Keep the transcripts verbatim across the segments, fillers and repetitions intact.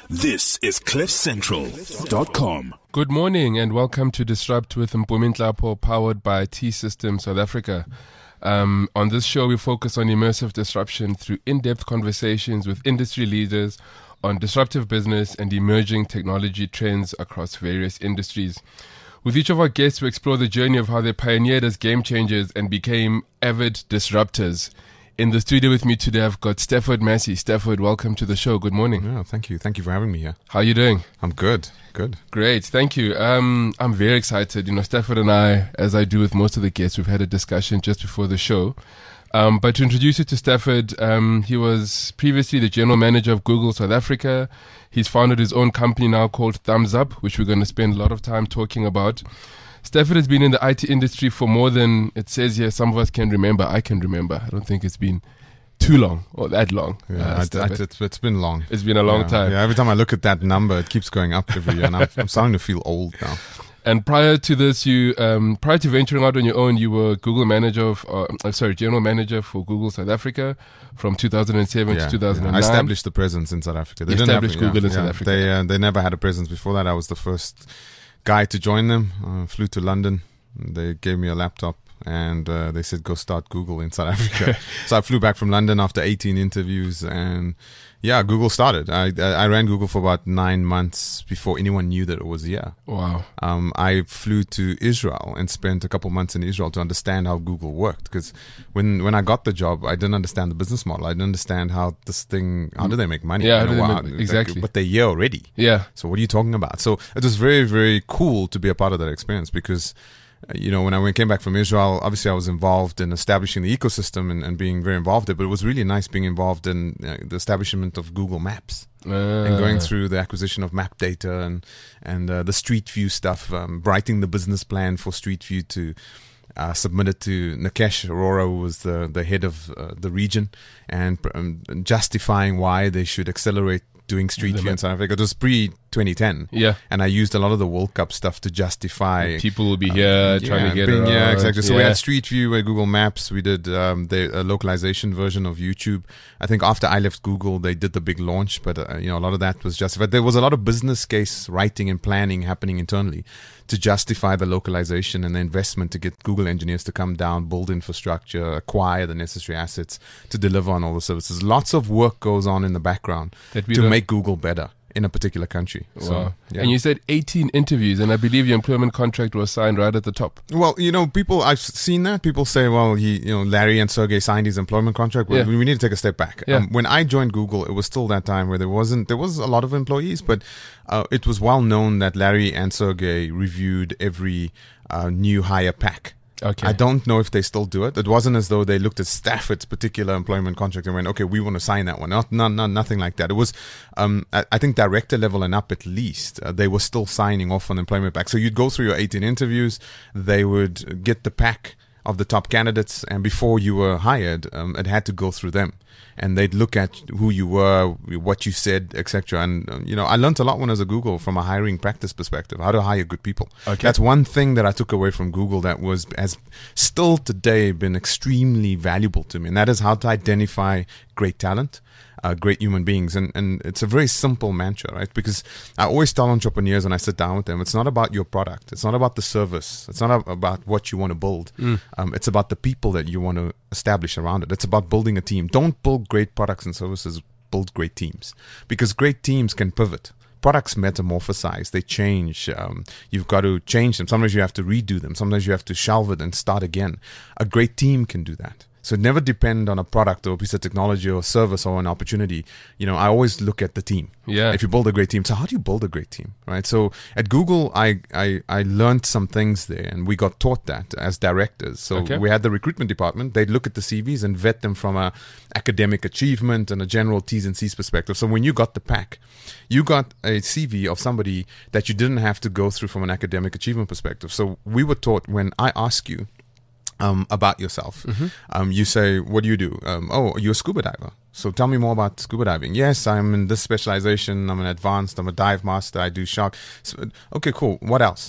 This is cliff central dot com. Good morning and welcome to Disrupt with Mpumi Nhlapo, powered by T-Systems South Africa. Um, on this show, we focus on immersive disruption through in-depth conversations with industry leaders on disruptive business and emerging technology trends across various industries. With each of our guests, we explore the journey of how they pioneered as game changers and became avid disruptors. In the studio with me today, I've got Stafford Massey. Stafford, welcome to the show. Good morning. Yeah, thank you. Thank you for having me here. How are you doing? I'm good. Good. Great. Thank you. Um, I'm very excited. You know, Stafford and I, as I do with most of the guests, we've had a discussion just before the show. Um, but to introduce you to Stafford, um, he was previously the general manager of Google South Africa. He's founded his own company now called Thumbs Up, which we're going to spend a lot of time talking about. Stafford has been in the I T industry for more than, it says here, some of us can remember. I can remember. I don't think it's been too long or that long. Yeah, uh, I, I, it's, it's been long. It's been a long yeah, time. Yeah, every time I look at that number, it keeps going up every year, and I'm, I'm starting to feel old now. And prior to this, you um, prior to venturing out on your own, you were Google manager of, uh, uh, sorry, general manager for Google South Africa from two thousand seven yeah, to two thousand nine. Yeah. I established the presence in South Africa. They you didn't established have, Google yeah, in South yeah, Africa. They uh, they never had a presence before that. I was the first guy to join them. Uh, flew to London. They gave me a laptop and uh, they said, go start Google in South Africa. So I flew back from London after eighteen interviews, and yeah, Google started. I I ran Google for about nine months before anyone knew that it was here. Wow. Um, I flew to Israel and spent a couple months in Israel to understand how Google worked. Because when when I got the job, I didn't understand the business model. I didn't understand how this thing, how do they make money? Yeah, you how do know, they wow, make- like, exactly. but they're here already. Yeah. So what are you talking about? So it was very, very cool to be a part of that experience because, uh, you know, when I went, came back from Israel, obviously I was involved in establishing the ecosystem and, and being very involved there, but it was really nice being involved in uh, the establishment of Google Maps. Uh, And going through the acquisition of map data and and uh, the Street View stuff, um, writing the business plan for Street View to uh, submit it to Nikesh Arora, who was the the head of uh, the region, and um, justifying why they should accelerate doing Street View in South Africa. It was pre twenty ten, yeah. and I used a lot of the World Cup stuff to justify. People will be here um, trying yeah, to get being, around. Yeah, exactly. So yeah. we had Street View at Google Maps. We did um, the uh, localization version of YouTube. I think after I left Google, they did the big launch, but uh, you know, a lot of that was justified. There was a lot of business case writing and planning happening internally to justify the localization and the investment to get Google engineers to come down, build infrastructure, acquire the necessary assets to deliver on all the services. Lots of work goes on in the background That we to don't- make Google better in a particular country. So, Wow. yeah. And you said eighteen interviews, and I believe your employment contract was signed right at the top. Well, you know, people, I've seen that. People say, well, he, you know, Larry and Sergey signed his employment contract. Well, Yeah. we need to take a step back. Yeah. Um, when I joined Google, it was still that time where there wasn't, there was a lot of employees, but uh, it was well known that Larry and Sergey reviewed every uh, new hire pack. Okay. I don't know if they still do it. It wasn't as though they looked at Stafford's particular employment contract and went, okay, we want to sign that one. Not, not, not nothing like that. It was, um, I, I think director level and up at least, uh, they were still signing off on employment pack. So you'd go through your eighteen interviews. They would get the pack of the top candidates, and before you were hired, um, it had to go through them. And they'd look at who you were, what you said, et cetera. And, um, you know, I learned a lot when I was at Google from a hiring practice perspective, how to hire good people. Okay. That's one thing that I took away from Google that was, has still today been extremely valuable to me. And that is how to identify great talent. Uh, great human beings. And, and it's a very simple mantra, right? Because I always tell entrepreneurs when I sit down with them, it's not about your product. It's not about the service. It's not about what you want to build. Mm. Um, it's about the people that you want to establish around it. It's about building a team. Don't build great products and services, build great teams. Because great teams can pivot. Products metamorphosize, they change. Um, you've got to change them. Sometimes you have to redo them. Sometimes you have to shelve it and start again. A great team can do that. So never depend on a product or a piece of technology or service or an opportunity. You know, I always look at the team. Yeah. If you build a great team. So how do you build a great team, right? So at Google, I, I, I learned some things there, and we got taught that as directors. So Okay. we had the recruitment department. They'd look at the C Vs and vet them from a academic achievement and a general T's and C's perspective. So when you got the pack, you got a C V of somebody that you didn't have to go through from an academic achievement perspective. So we were taught, when I ask you, Um, about yourself. Mm-hmm. Um, you say, what do you do? Um, oh, you're a scuba diver. So tell me more about scuba diving. Yes, I'm in this specialization. I'm an advanced. I'm a dive master. I do shark. So, okay, cool. What else?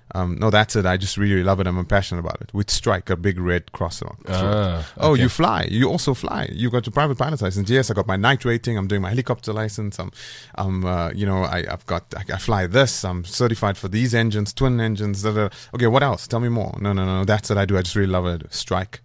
Um, no, that's it. I just really love it. I'm passionate about it. With Strike, a big red cross on. Ah, oh, okay. you fly. You also fly. You got your private pilot license. Yes, I got my night rating. I'm doing my helicopter license. I'm, I'm uh, you know, I, I've got, I, I fly this. I'm certified for these engines, twin engines. Da, da. Okay, what else? Tell me more. No, no, no. That's what I do. I just really love it. Strike.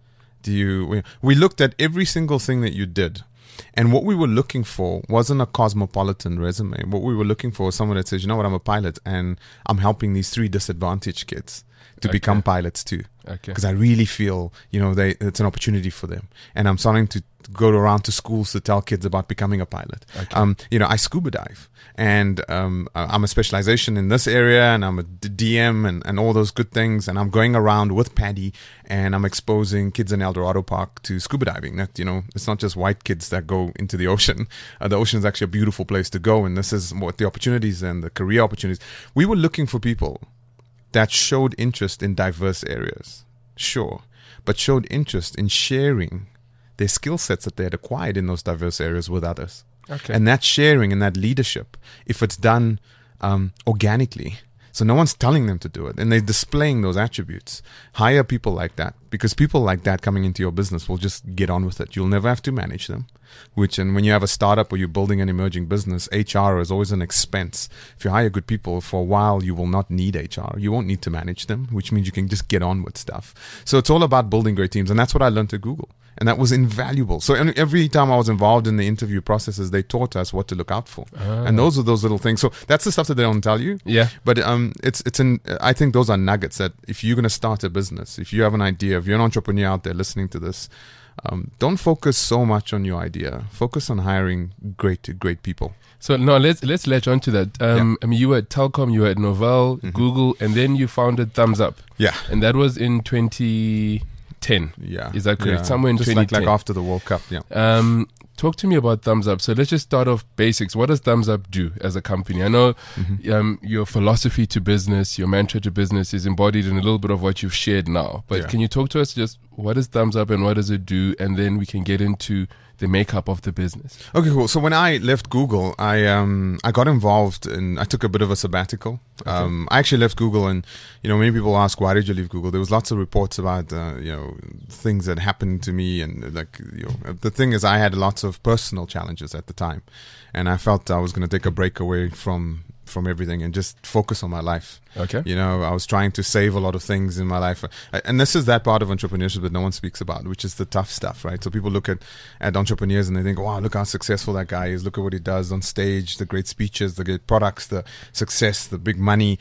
Do you? We, we looked at every single thing that you did. And what we were looking for wasn't a cosmopolitan resume. What we were looking for was someone that says, you know what, I'm a pilot and I'm helping these three disadvantaged kids to Okay. become pilots too. Okay. Because I really feel, you know, they it's an opportunity for them. And I'm starting to go around to schools to tell kids about becoming a pilot. Okay. Um, you know, I scuba dive. And um, I'm a specialization in this area, and I'm a D M and, and all those good things. And I'm going around with Paddy, and I'm exposing kids in El Dorado Park to scuba diving. That, you know, it's not just white kids that go into the ocean. Uh, the ocean is actually a beautiful place to go, and this is what the opportunities and the career opportunities. We were looking for people that showed interest in diverse areas, sure, but showed interest in sharing their skill sets that they had acquired in those diverse areas with others. Okay. And that sharing and that leadership, if it's done um, organically, so no one's telling them to do it, and they're displaying those attributes, hire people like that, because people like that coming into your business will just get on with it. You'll never have to manage them, which, and when you have a startup or you're building an emerging business, H R is always an expense. If you hire good people, for a while, you will not need H R. You won't need to manage them, which means you can just get on with stuff. So it's all about building great teams, and that's what I learned at Google. And that was invaluable. So every time I was involved in the interview processes, they taught us what to look out for. Ah. And those are those little things. So that's the stuff that they don't tell you. Yeah. But um, it's it's in. I think those are nuggets that if you're going to start a business, if you have an idea, if you're an entrepreneur out there listening to this, um, don't focus so much on your idea. Focus on hiring great great people. So no, let's let's latch on to that. Um, I mean, you were at Telkom, you were at Novell, Mm-hmm. Google, and then you founded Thumbs Up, Yeah. and that was in twenty ten. Yeah. Is that correct? Yeah. Somewhere in Just twenty like, ten. like after the World Cup. Yeah. Um, talk to me about Thumbs Up. So let's just start off basics. What does Thumbs Up do as a company? I know Mm-hmm. um, your philosophy to business, your mantra to business is embodied in a little bit of what you've shared now. But Yeah. can you talk to us just what is Thumbs Up and what does it do? And then we can get into the makeup of the business. Okay, cool. So when I left Google, I um I got involved in. I took a bit of a sabbatical. Um, I actually left Google, and you know, many people ask, why did you leave Google? There was lots of reports about uh, you know things that happened to me, and like you know, the thing is, I had lots of personal challenges at the time, and I felt I was going to take a break away from from everything and just focus on my life. Okay. You know, I was trying to save a lot of things in my life. And this is that part of entrepreneurship that no one speaks about, which is the tough stuff, right? So people look at, at entrepreneurs and they think, wow, look how successful that guy is. Look at what he does on stage, the great speeches, the great products, the success, the big money.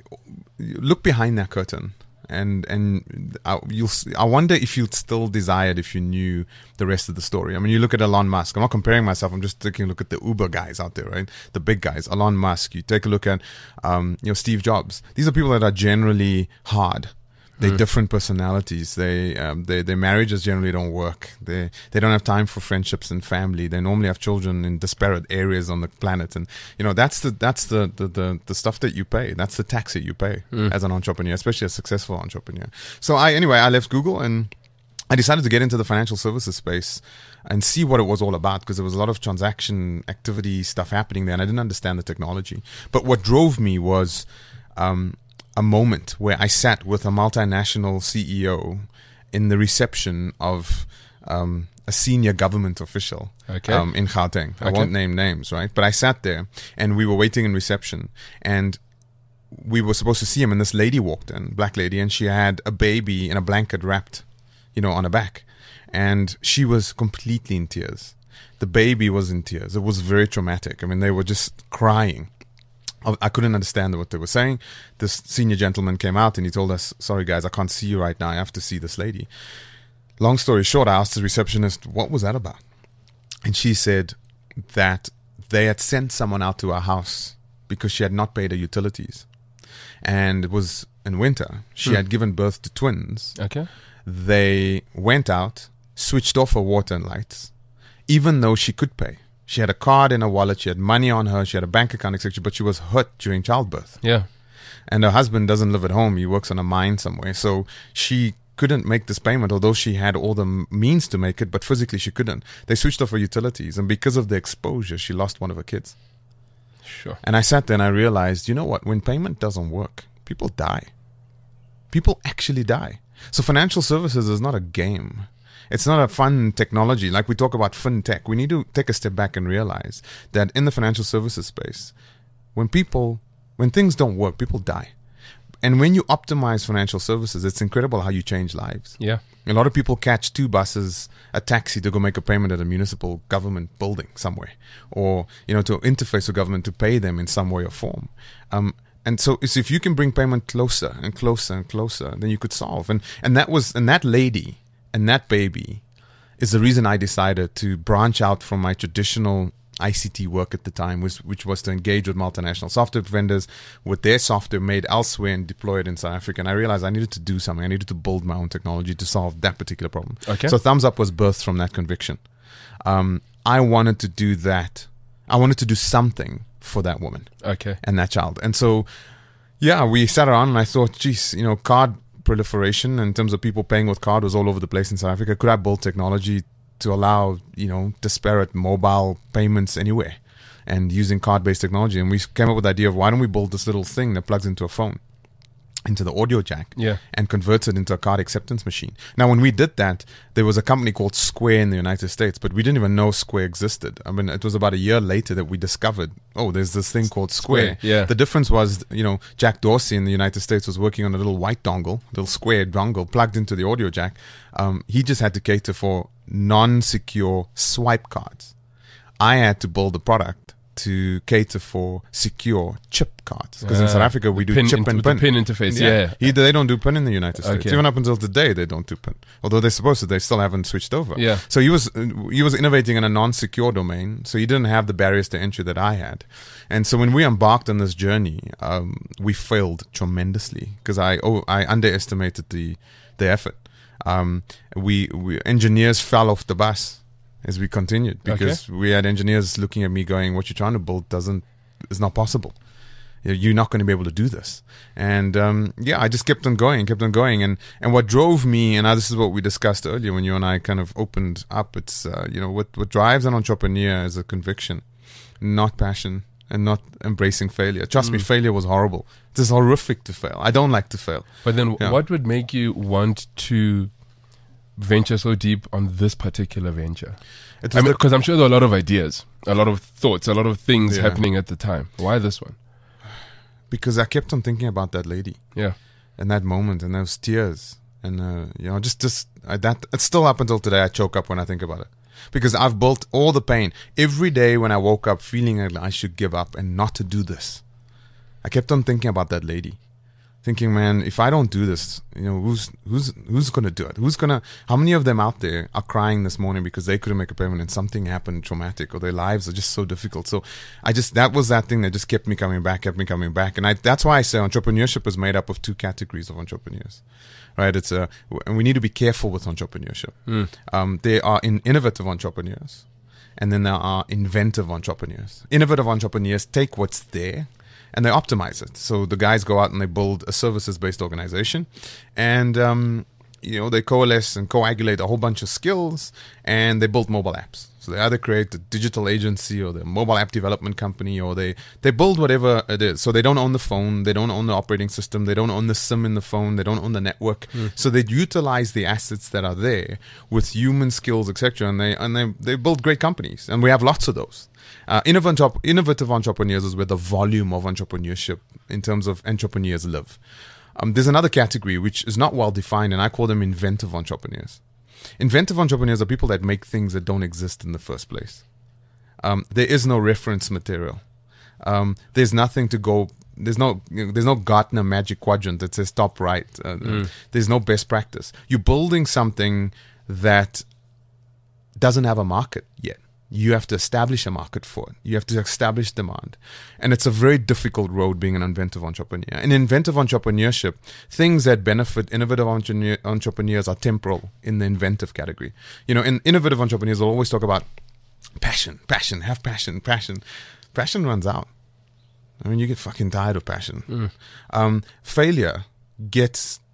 Look behind that curtain. And and I, you'll I wonder if you'd still desire it if you knew the rest of the story. I mean, you look at Elon Musk. I'm not comparing myself. I'm just taking a look at the Uber guys out there, right? The big guys. Elon Musk. You take a look at um, you know Steve Jobs. These are people that are generally hard. They're mm. different personalities. They, um, they, their marriages generally don't work. They, they don't have time for friendships and family. They normally have children in disparate areas on the planet. And, you know, that's the, that's the, the, the, the stuff that you pay. That's the tax that you pay mm. as an entrepreneur, especially a successful entrepreneur. So I, anyway, I left Google and I decided to get into the financial services space and see what it was all about, because there was a lot of transaction activity stuff happening there and I didn't understand the technology. But what drove me was, um, a moment where I sat with a multinational C E O in the reception of um, a senior government official okay. um, in Gauteng. I okay. won't name names, right? But I sat there and we were waiting in reception and we were supposed to see him, and this lady walked in, black lady, and she had a baby in a blanket wrapped, you know, on her back. And she was completely in tears. The baby was in tears. It was very traumatic. I mean, they were just crying. I couldn't understand what they were saying. This senior gentleman came out and he told us, sorry guys, I can't see you right now. I have to see this lady. Long story short, I asked the receptionist, what was that about? And she said that they had sent someone out to her house because she had not paid her utilities. And it was in winter. She hmm. had given birth to twins. Okay. They went out, switched off her water and lights, even though she could pay. She had a card in her wallet. She had money on her. She had a bank account, et cetera. But she was hurt during childbirth. Yeah. And her husband doesn't live at home. He works on a mine somewhere. So she couldn't make this payment, although she had all the means to make it. But physically, she couldn't. They switched off her utilities. And because of the exposure, she lost one of her kids. Sure. And I sat there and I realized, you know what? When payment doesn't work, people die. People actually die. So financial services is not a game. It's not a fun technology. Like we talk about fintech, we need to take a step back and realize that in the financial services space, when people, when things don't work, people die. And when you optimize financial services, it's incredible how you change lives. Yeah. A lot of people catch two buses, a taxi to go make a payment at a municipal government building somewhere, or, you know, to interface with government to pay them in some way or form. Um, and so it's, if you can bring payment closer and closer and closer, then you could solve. And, and that was, and that lady and that baby is the reason I decided to branch out from my traditional I C T work at the time, which, which was to engage with multinational software vendors with their software made elsewhere and deployed in South Africa. And I realized I needed to do something. I needed to build my own technology to solve that particular problem. Okay. So Thumbs Up was birthed from that conviction. Um, I wanted to do that. I wanted to do something for that woman. Okay. And that child. And so, yeah, we sat around and I thought, geez, you know, card proliferation in terms of people paying with card was all over the place in South Africa. Could I build technology to allow, you know, disparate mobile payments anywhere and using card-based technology? And we came up with the idea of, why don't we build this little thing that plugs into a phone, into the audio jack, yeah, and converts it into a card acceptance machine. Now, when we did that, there was a company called Square in the United States, but we didn't even know Square existed. I mean, it was about a year later that we discovered, oh, there's this thing called Square. Square, yeah. The difference was, you know, Jack Dorsey in the United States was working on a little white dongle, little square dongle plugged into the audio jack. Um, he just had to cater for non-secure swipe cards. I had to build a product to cater for secure chip cards, because uh, in South Africa we do pin chip inter- and pin. pin interface. Yeah, yeah. He, they don't do pin in the United States. Okay. Even up until today, they don't do pin. Although they're supposed to, they still haven't switched over. Yeah. So he was he was innovating in a non-secure domain. So he didn't have the barriers to entry that I had. And so when we embarked on this journey, um, we failed tremendously because I oh, I underestimated the the effort. Um, we, we engineers fell off the bus as we continued, because okay. we had engineers looking at me going, what you're trying to build doesn't is not possible. You're not going to be able to do this. And um, yeah, I just kept on going, kept on going. And, and what drove me, and this is what we discussed earlier when you and I kind of opened up, it's, uh, you know, what, what drives an entrepreneur is a conviction, not passion, and not embracing failure. Trust mm. me, failure was horrible. It is horrific to fail. I don't like to fail. But then yeah. what would make you want to venture so deep on this particular venture? Because I mean, I'm sure there are a lot of ideas, a lot of thoughts, a lot of things yeah. happening at the time. Why this one? Because I kept on thinking about that lady. Yeah. And that moment and those tears. And, uh, you know, just, just I, that, it's still up until today. I choke up when I think about it. Because I've built all the pain. Every day when I woke up feeling like I should give up and not to do this, I kept on thinking about that lady. Thinking, man, if I don't do this, you know, who's who's who's going to do it? Who's going to, how many of them out there are crying this morning because they couldn't make a payment and something happened traumatic, or their lives are just so difficult? So I just, that was that thing that just kept me coming back, kept me coming back. And I, that's why I say entrepreneurship is made up of two categories of entrepreneurs. Right, it's a, and we need to be careful with entrepreneurship. Mm. Um, there are in innovative entrepreneurs, and then there are inventive entrepreneurs. Innovative entrepreneurs take what's there and they optimize it. So the guys go out and they build a services-based organization, and um, you know, they coalesce and coagulate a whole bunch of skills, and they build mobile apps. So they either create a digital agency or the mobile app development company, or they, they build whatever it is. So they don't own the phone, they don't own the operating system, they don't own the SIM in the phone, they don't own the network. Mm. So they utilize the assets that are there with human skills, et cetera, and they and they they build great companies, and we have lots of those. Uh, innovative, innovative entrepreneurs is where the volume of entrepreneurship in terms of entrepreneurs live. Um, there's another category which is not well defined, and I call them inventive entrepreneurs. Inventive entrepreneurs are people that make things that don't exist in the first place. Um, there is no reference material. Um, there's nothing to go. There's no. You know, there's no Gartner magic quadrant that says top right. Uh, mm. There's no best practice. You're building something that doesn't have a market yet. You have to establish a market for it. You have to establish demand. And it's a very difficult road being an inventive entrepreneur. In inventive entrepreneurship, things that benefit innovative entrepreneur, entrepreneurs are temporal in the inventive category. You know, in innovative entrepreneurs will always talk about passion, passion, have passion, passion. Passion runs out. I mean, you get fucking tired of passion. Mm. Um, failure gets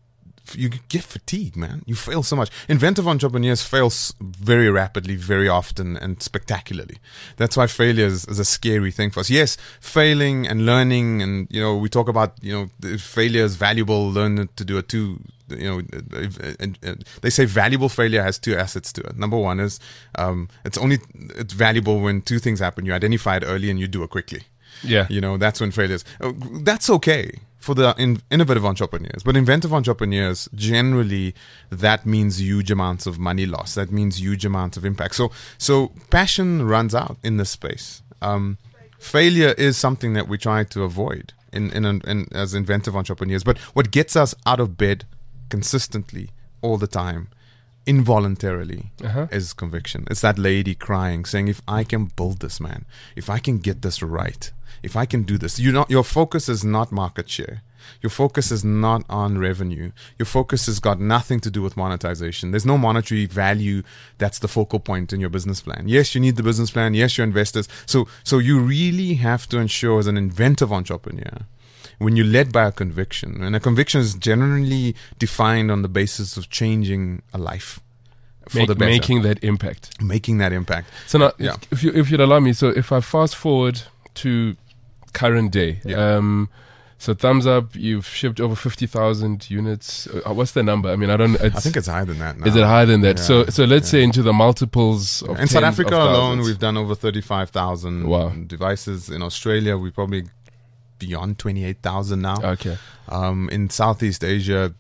you get fatigued, man. You fail so much. Inventive entrepreneurs fail s- very rapidly, very often, and spectacularly. That's why failure is, is a scary thing for us. Yes, failing and learning, and you know, we talk about you know, if failure is valuable. Learn to do it too. You know, and, and they say valuable failure has two assets to it. Number one is um, it's only it's valuable when two things happen. You identify it early and you do it quickly. Yeah, you know, that's when failure is. Uh, that's okay for the in, innovative entrepreneurs, but inventive entrepreneurs, generally that means huge amounts of money loss. That means huge amounts of impact. So, so passion runs out in this space. Um, failure is something that we try to avoid in, in, in as inventive entrepreneurs. But what gets us out of bed consistently all the time, involuntarily, uh-huh. is conviction. It's that lady crying, saying, "If I can build this, man, if I can get this right, if I can do this." You know, your focus is not market share. Your focus is not on revenue. Your focus has got nothing to do with monetization. There's no monetary value that's the focal point in your business plan. Yes, you need the business plan. Yes, your investors. So, so you really have to ensure, as an inventive entrepreneur, when you're led by a conviction, and a conviction is generally defined on the basis of changing a life for Make, the better. making that impact. Making that impact. So now, Yeah. if you if you'd allow me, so if I fast forward to current day, Yeah. um, so thumbs up, you've shipped over fifty thousand units. Uh, what's the number? I mean, I don't. It's, I think it's higher than that now. Is it higher than that? Yeah, so so let's yeah. say into the multiples of In South tens Africa of alone, thousands. we've done over thirty-five thousand Wow. devices. In Australia, we probably beyond twenty-eight thousand now. Okay. Um, in Southeast Asia,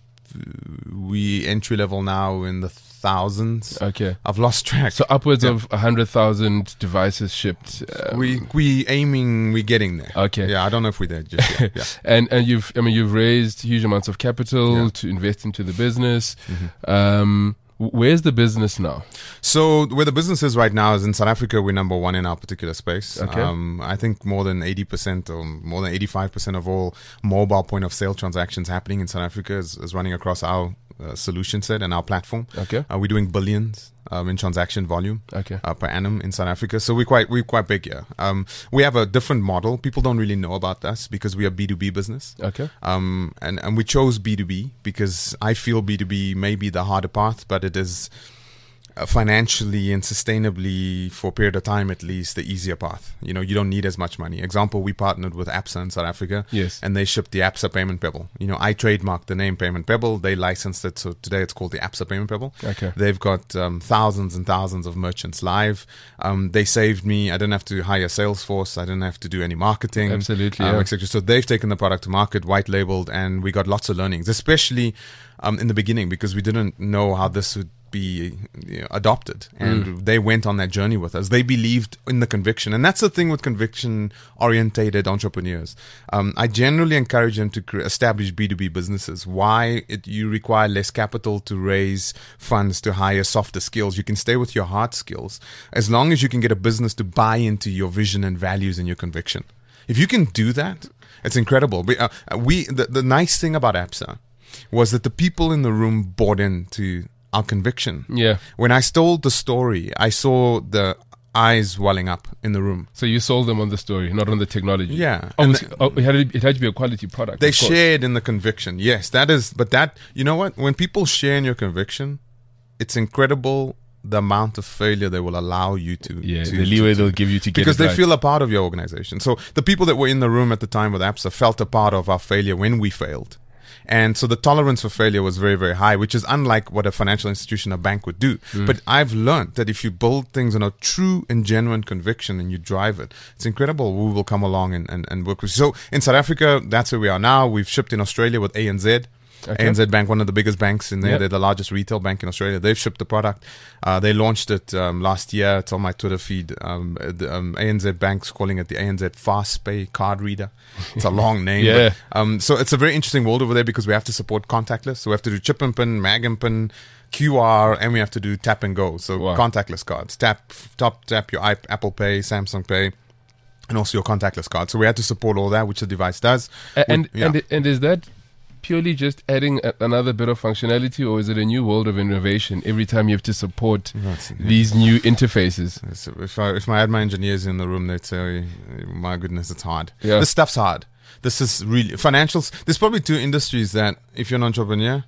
we entry level now in the thousands. Okay. I've lost track. So upwards Yeah. of a hundred thousand devices shipped. Um, we we aiming, we getting there. Okay. Yeah, I don't know if we're there just yet. Yeah. and and you've I mean you've raised huge amounts of capital Yeah. to invest into the business. Mm-hmm. Um, w- where's the business now? So where the business is right now is in South Africa. We're number one in our particular space. Okay. Um, I think more than eighty percent or more than eighty-five percent of all mobile point of sale transactions happening in South Africa is, is running across our uh, solution set and our platform. Okay. Uh, we're doing billions um, in transaction volume Okay. uh, per annum in South Africa. So we're quite we're quite big here. Um, we have a different model. People don't really know about us because we are B two B business. Okay. Um, and, and we chose B two B because I feel B two B may be the harder path, but it is uh, financially and sustainably, for a period of time at least, the easier path. You know, you don't need as much money. Example, we partnered with ABSA in South Africa. Yes. And they shipped the ABSA Payment Pebble. You know, I trademarked the name Payment Pebble. They licensed it, so today it's called the ABSA Payment Pebble. Okay. They've got um, thousands and thousands of merchants live. Um, they saved me. I didn't have to hire Salesforce. I didn't have to do any marketing. Absolutely, um, yeah. et cetera. So they've taken the product to market, white labeled, and we got lots of learnings, especially um, in the beginning because we didn't know how this would be you know, adopted, and Mm. they went on that journey with us. They believed in the conviction, and that's the thing with conviction orientated entrepreneurs. um, I generally encourage them to cre- establish B two B businesses. Why? It, you require less capital to raise funds to hire softer skills. You can stay with your hard skills as long as you can get a business to buy into your vision and values and your conviction. If you can do that, it's incredible. We, uh, we the, the nice thing about ABSA was that the people in the room bought into our conviction. Yeah. When I told the story, I saw the eyes welling up in the room. So you sold them on the story, not on the technology. Yeah. Oh, And it, was- oh, it, had to, it had to be a quality product. They of course. shared in the conviction. Yes, that is, but that, you know what? When people share in your conviction, it's incredible the amount of failure they will allow you to. Yeah, to, the leeway to- they'll give you to get because it they right. feel a part of your organization. So the people that were in the room at the time with ABSA felt a part of our failure when we failed. And so the tolerance for failure was very, very high, which is unlike what a financial institution, a bank would do. Mm. But I've learned that if you build things on a true and genuine conviction and you drive it, it's incredible. We will come along and, and, and work with you. So in South Africa, that's where we are now. We've shipped in Australia with A N Z. Okay. A N Z Bank, one of the biggest banks in there. Yep. They're the largest retail bank in Australia. They've shipped the product. Uh, they launched it um, last year. It's on my Twitter feed. Um, the, um, A N Z Bank's calling it the A N Z Fast Pay card reader. It's a long name. Yeah. But, um, so it's a very interesting world over there because we have to support contactless. So we have to do chip and pin, mag and pin, Q R, and we have to do tap and go. So Wow. contactless cards. Tap, top, tap your iP- Apple Pay, Samsung Pay, and also your contactless card. So we had to support all that, which the device does. A- And We- yeah. and and is that purely just adding a, another bit of functionality, or is it a new world of innovation every time you have to support That's- these new interfaces? So if I if I had my engineers in the room, they'd say, "My goodness, it's hard. Yeah. This stuff's hard. This is really financials. There's probably two industries that, if you're an entrepreneur,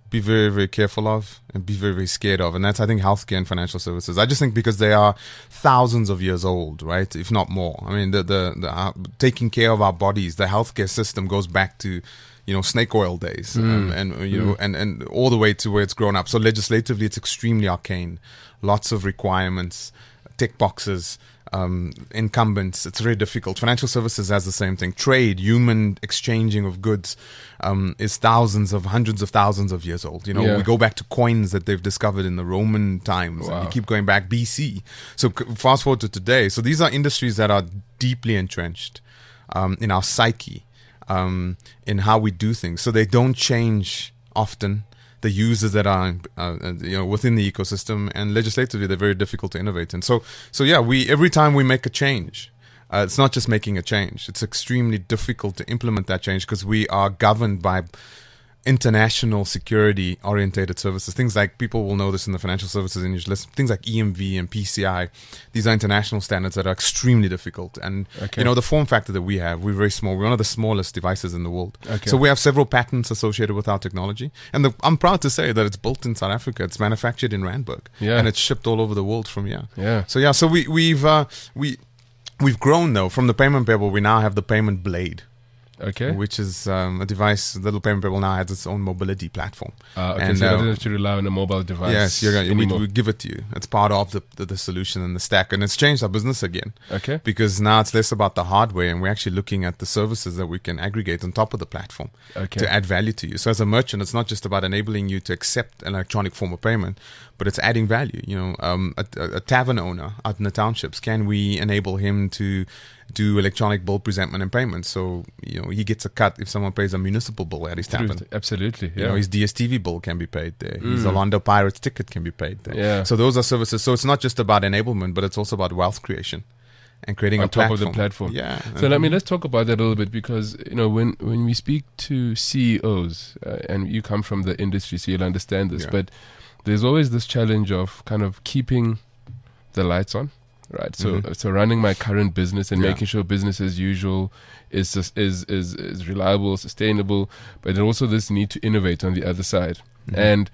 be very, very careful of and be very, very scared of. And that's, I think, healthcare and financial services. I just think because they are thousands of years old, right? If not more. I mean, the, the, the uh, taking care of our bodies, the healthcare system goes back to, you know, snake oil days, mm. um, and, you mm. know, and, and all the way to where it's grown up. So legislatively, it's extremely arcane. Lots of requirements, tick boxes, um, incumbents. It's very difficult. Financial services has the same thing. Trade, human exchanging of goods, um, is thousands of, hundreds of thousands of years old. You know, yeah. we go back to coins that they've discovered in the Roman times. Wow. And you keep going back B C. So fast forward to today. So these are industries that are deeply entrenched, um, in our psyche, um, in how we do things. So they don't change often. The users that are, uh, you know, within the ecosystem, and legislatively they're very difficult to innovate. And so, so yeah, we every time we make a change, uh, it's not just making a change. It's extremely difficult to implement that change because we are governed by international security orientated services. Things like, people will know this in the financial services industry, things like E M V and P C I. These are international standards that are extremely difficult. And, okay. you know, the form factor that we have, we're very small. We're one of the smallest devices in the world. Okay. So we have several patents associated with our technology. And the, I'm proud to say that it's built in South Africa. It's manufactured in Randburg. Yeah. And it's shipped all over the world from here. Yeah. So yeah, so we, we've, uh, we, we've grown though. From the payment pebble, we now have the payment blade. Okay. Which is um, a device. The Little Payment Pebble now has its own mobility platform. Uh, okay, and, so you uh, don't have to rely on a mobile device. Yes, you're going, we, we give it to you. It's part of the, the the solution and the stack, and it's changed our business again. Okay. Because now it's less about the hardware, and we're actually looking at the services that we can aggregate on top of the platform okay. to add value to you. So as a merchant, it's not just about enabling you to accept an electronic form of payment, but it's adding value. You know, um, a, a tavern owner out in the townships, can we enable him to do electronic bill presentment and payment? So, you know, he gets a cut if someone pays a municipal bill at his tavern. Absolutely. Yeah. You know, his D S T V bill can be paid there. Mm. His Orlando Pirates ticket can be paid there. Yeah. So those are services. So it's not just about enablement, but it's also about wealth creation and creating on a top platform. of the platform. Yeah. So let me let's talk about that a little bit, because, you know, when when we speak to C E Os, uh, and you come from the industry, so you'll understand this, yeah. but there's always this challenge of kind of keeping the lights on. Right, so mm-hmm. so running my current business and yeah. making sure business as usual is is is is reliable, sustainable, but then also this need to innovate on the other side. Mm-hmm. And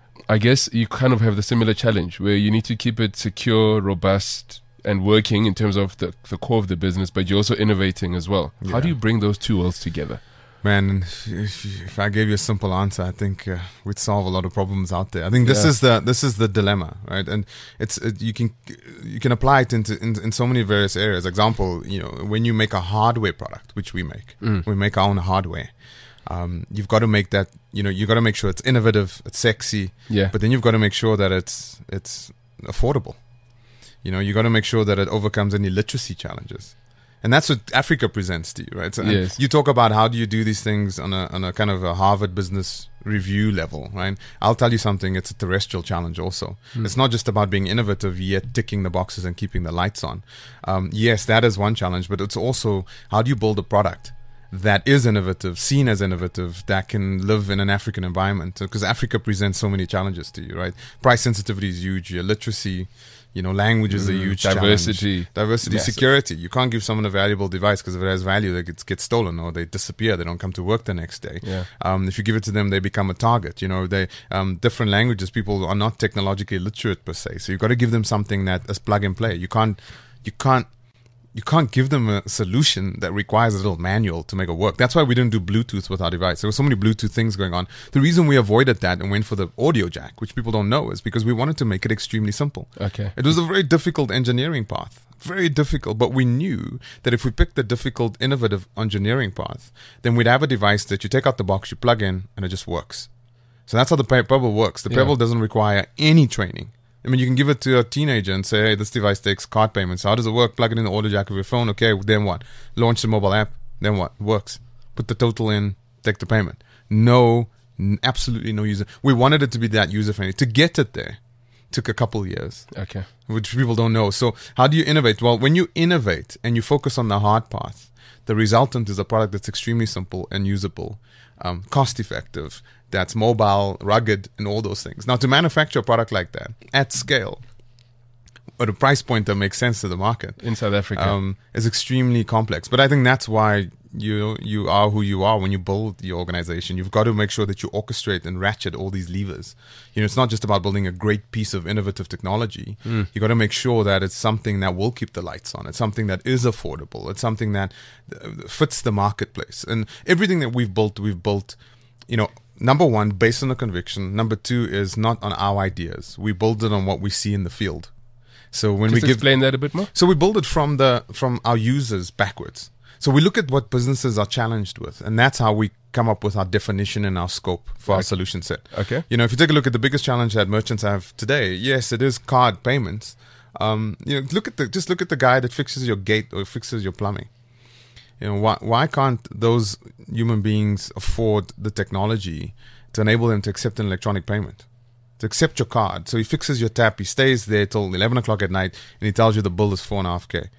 I guess you kind of have the similar challenge where you need to keep it secure, robust, and working in terms of the the core of the business, but you're also innovating as well. Yeah. How do you bring those two worlds together? Man, if, if I gave you a simple answer, I think uh, we'd solve a lot of problems out there. I think this yeah. is the this is the dilemma, right? And it's it, you can you can apply it into in, in so many various areas. Example, you know, when you make a hardware product, which we make, mm. we make our own hardware. Um, you've got to make that, you know, you've got to make sure it's innovative, it's sexy, yeah. but then you've got to make sure that it's it's affordable. You know, you got to make sure that it overcomes any literacy challenges. And that's what Africa presents to you, right? So, yes. You talk about how do you do these things on a on a kind of a Harvard Business Review level, right? I'll tell you something, it's a terrestrial challenge also. Mm. It's not just about being innovative yet ticking the boxes and keeping the lights on. Um, yes, that is one challenge, but it's also how do you build a product that is innovative, seen as innovative, that can live in an African environment? Because Africa presents so many challenges to you, right? Price sensitivity is huge, your literacy, you know, language is a huge diversity, challenge. Diversity, massive. Security. You can't give someone a valuable device because if it has value, they get, get stolen or they disappear. They don't come to work the next day. Yeah. Um, if you give it to them, they become a target. You know, they um, different languages. People are not technologically literate per se, so you've got to give them something that is plug and play. You can't, you can't. You can't give them a solution that requires a little manual to make it work. That's why we didn't do Bluetooth with our device. There were so many Bluetooth things going on. The reason we avoided that and went for the audio jack, which people don't know, is because we wanted to make it extremely simple. Okay. It was a very difficult engineering path. Very difficult. But we knew that if we picked the difficult, innovative engineering path, then we'd have a device that you take out the box, you plug in, and it just works. So that's how the Pebble works. The yeah. Pebble doesn't require any training. I mean, you can give it to a teenager and say, hey, this device takes card payments. How does it work? Plug it in the audio jack of your phone. Okay, then what? Launch the mobile app. Then what? Works. Put the total in, take the payment. No, n- absolutely no user. We wanted it to be that user-friendly. To get it there took a couple years. Okay. Which people don't know. So how do you innovate? Well, when you innovate and you focus on the hard path, the resultant is a product that's extremely simple and usable, um, cost-effective, that's mobile, rugged, and all those things. Now, to manufacture a product like that at scale, at a price point that makes sense to the market in South Africa, um, is extremely complex. But I think that's why you you are who you are when you build your organization. You've got to make sure that you orchestrate and ratchet all these levers. You know, it's not just about building a great piece of innovative technology. Mm. You got to make sure that it's something that will keep the lights on. It's something that is affordable. It's something that fits the marketplace. And everything that we've built, we've built, you know, number one, based on a conviction. Number two is not on our ideas. We build it on what we see in the field. So when Just we give, explain that a bit more. So we build it from the from our users backwards. So we look at what businesses are challenged with, and that's how we come up with our definition and our scope for Okay. our solution set. Okay. You know, if you take a look at the biggest challenge that merchants have today, yes, it is card payments. Um, you know, look at the just look at the guy that fixes your gate or fixes your plumbing. You know, why why can't those human beings afford the technology to enable them to accept an electronic payment, to accept your card? So he fixes your tap, he stays there till eleven o'clock at night, and he tells you the bill is four and a half k.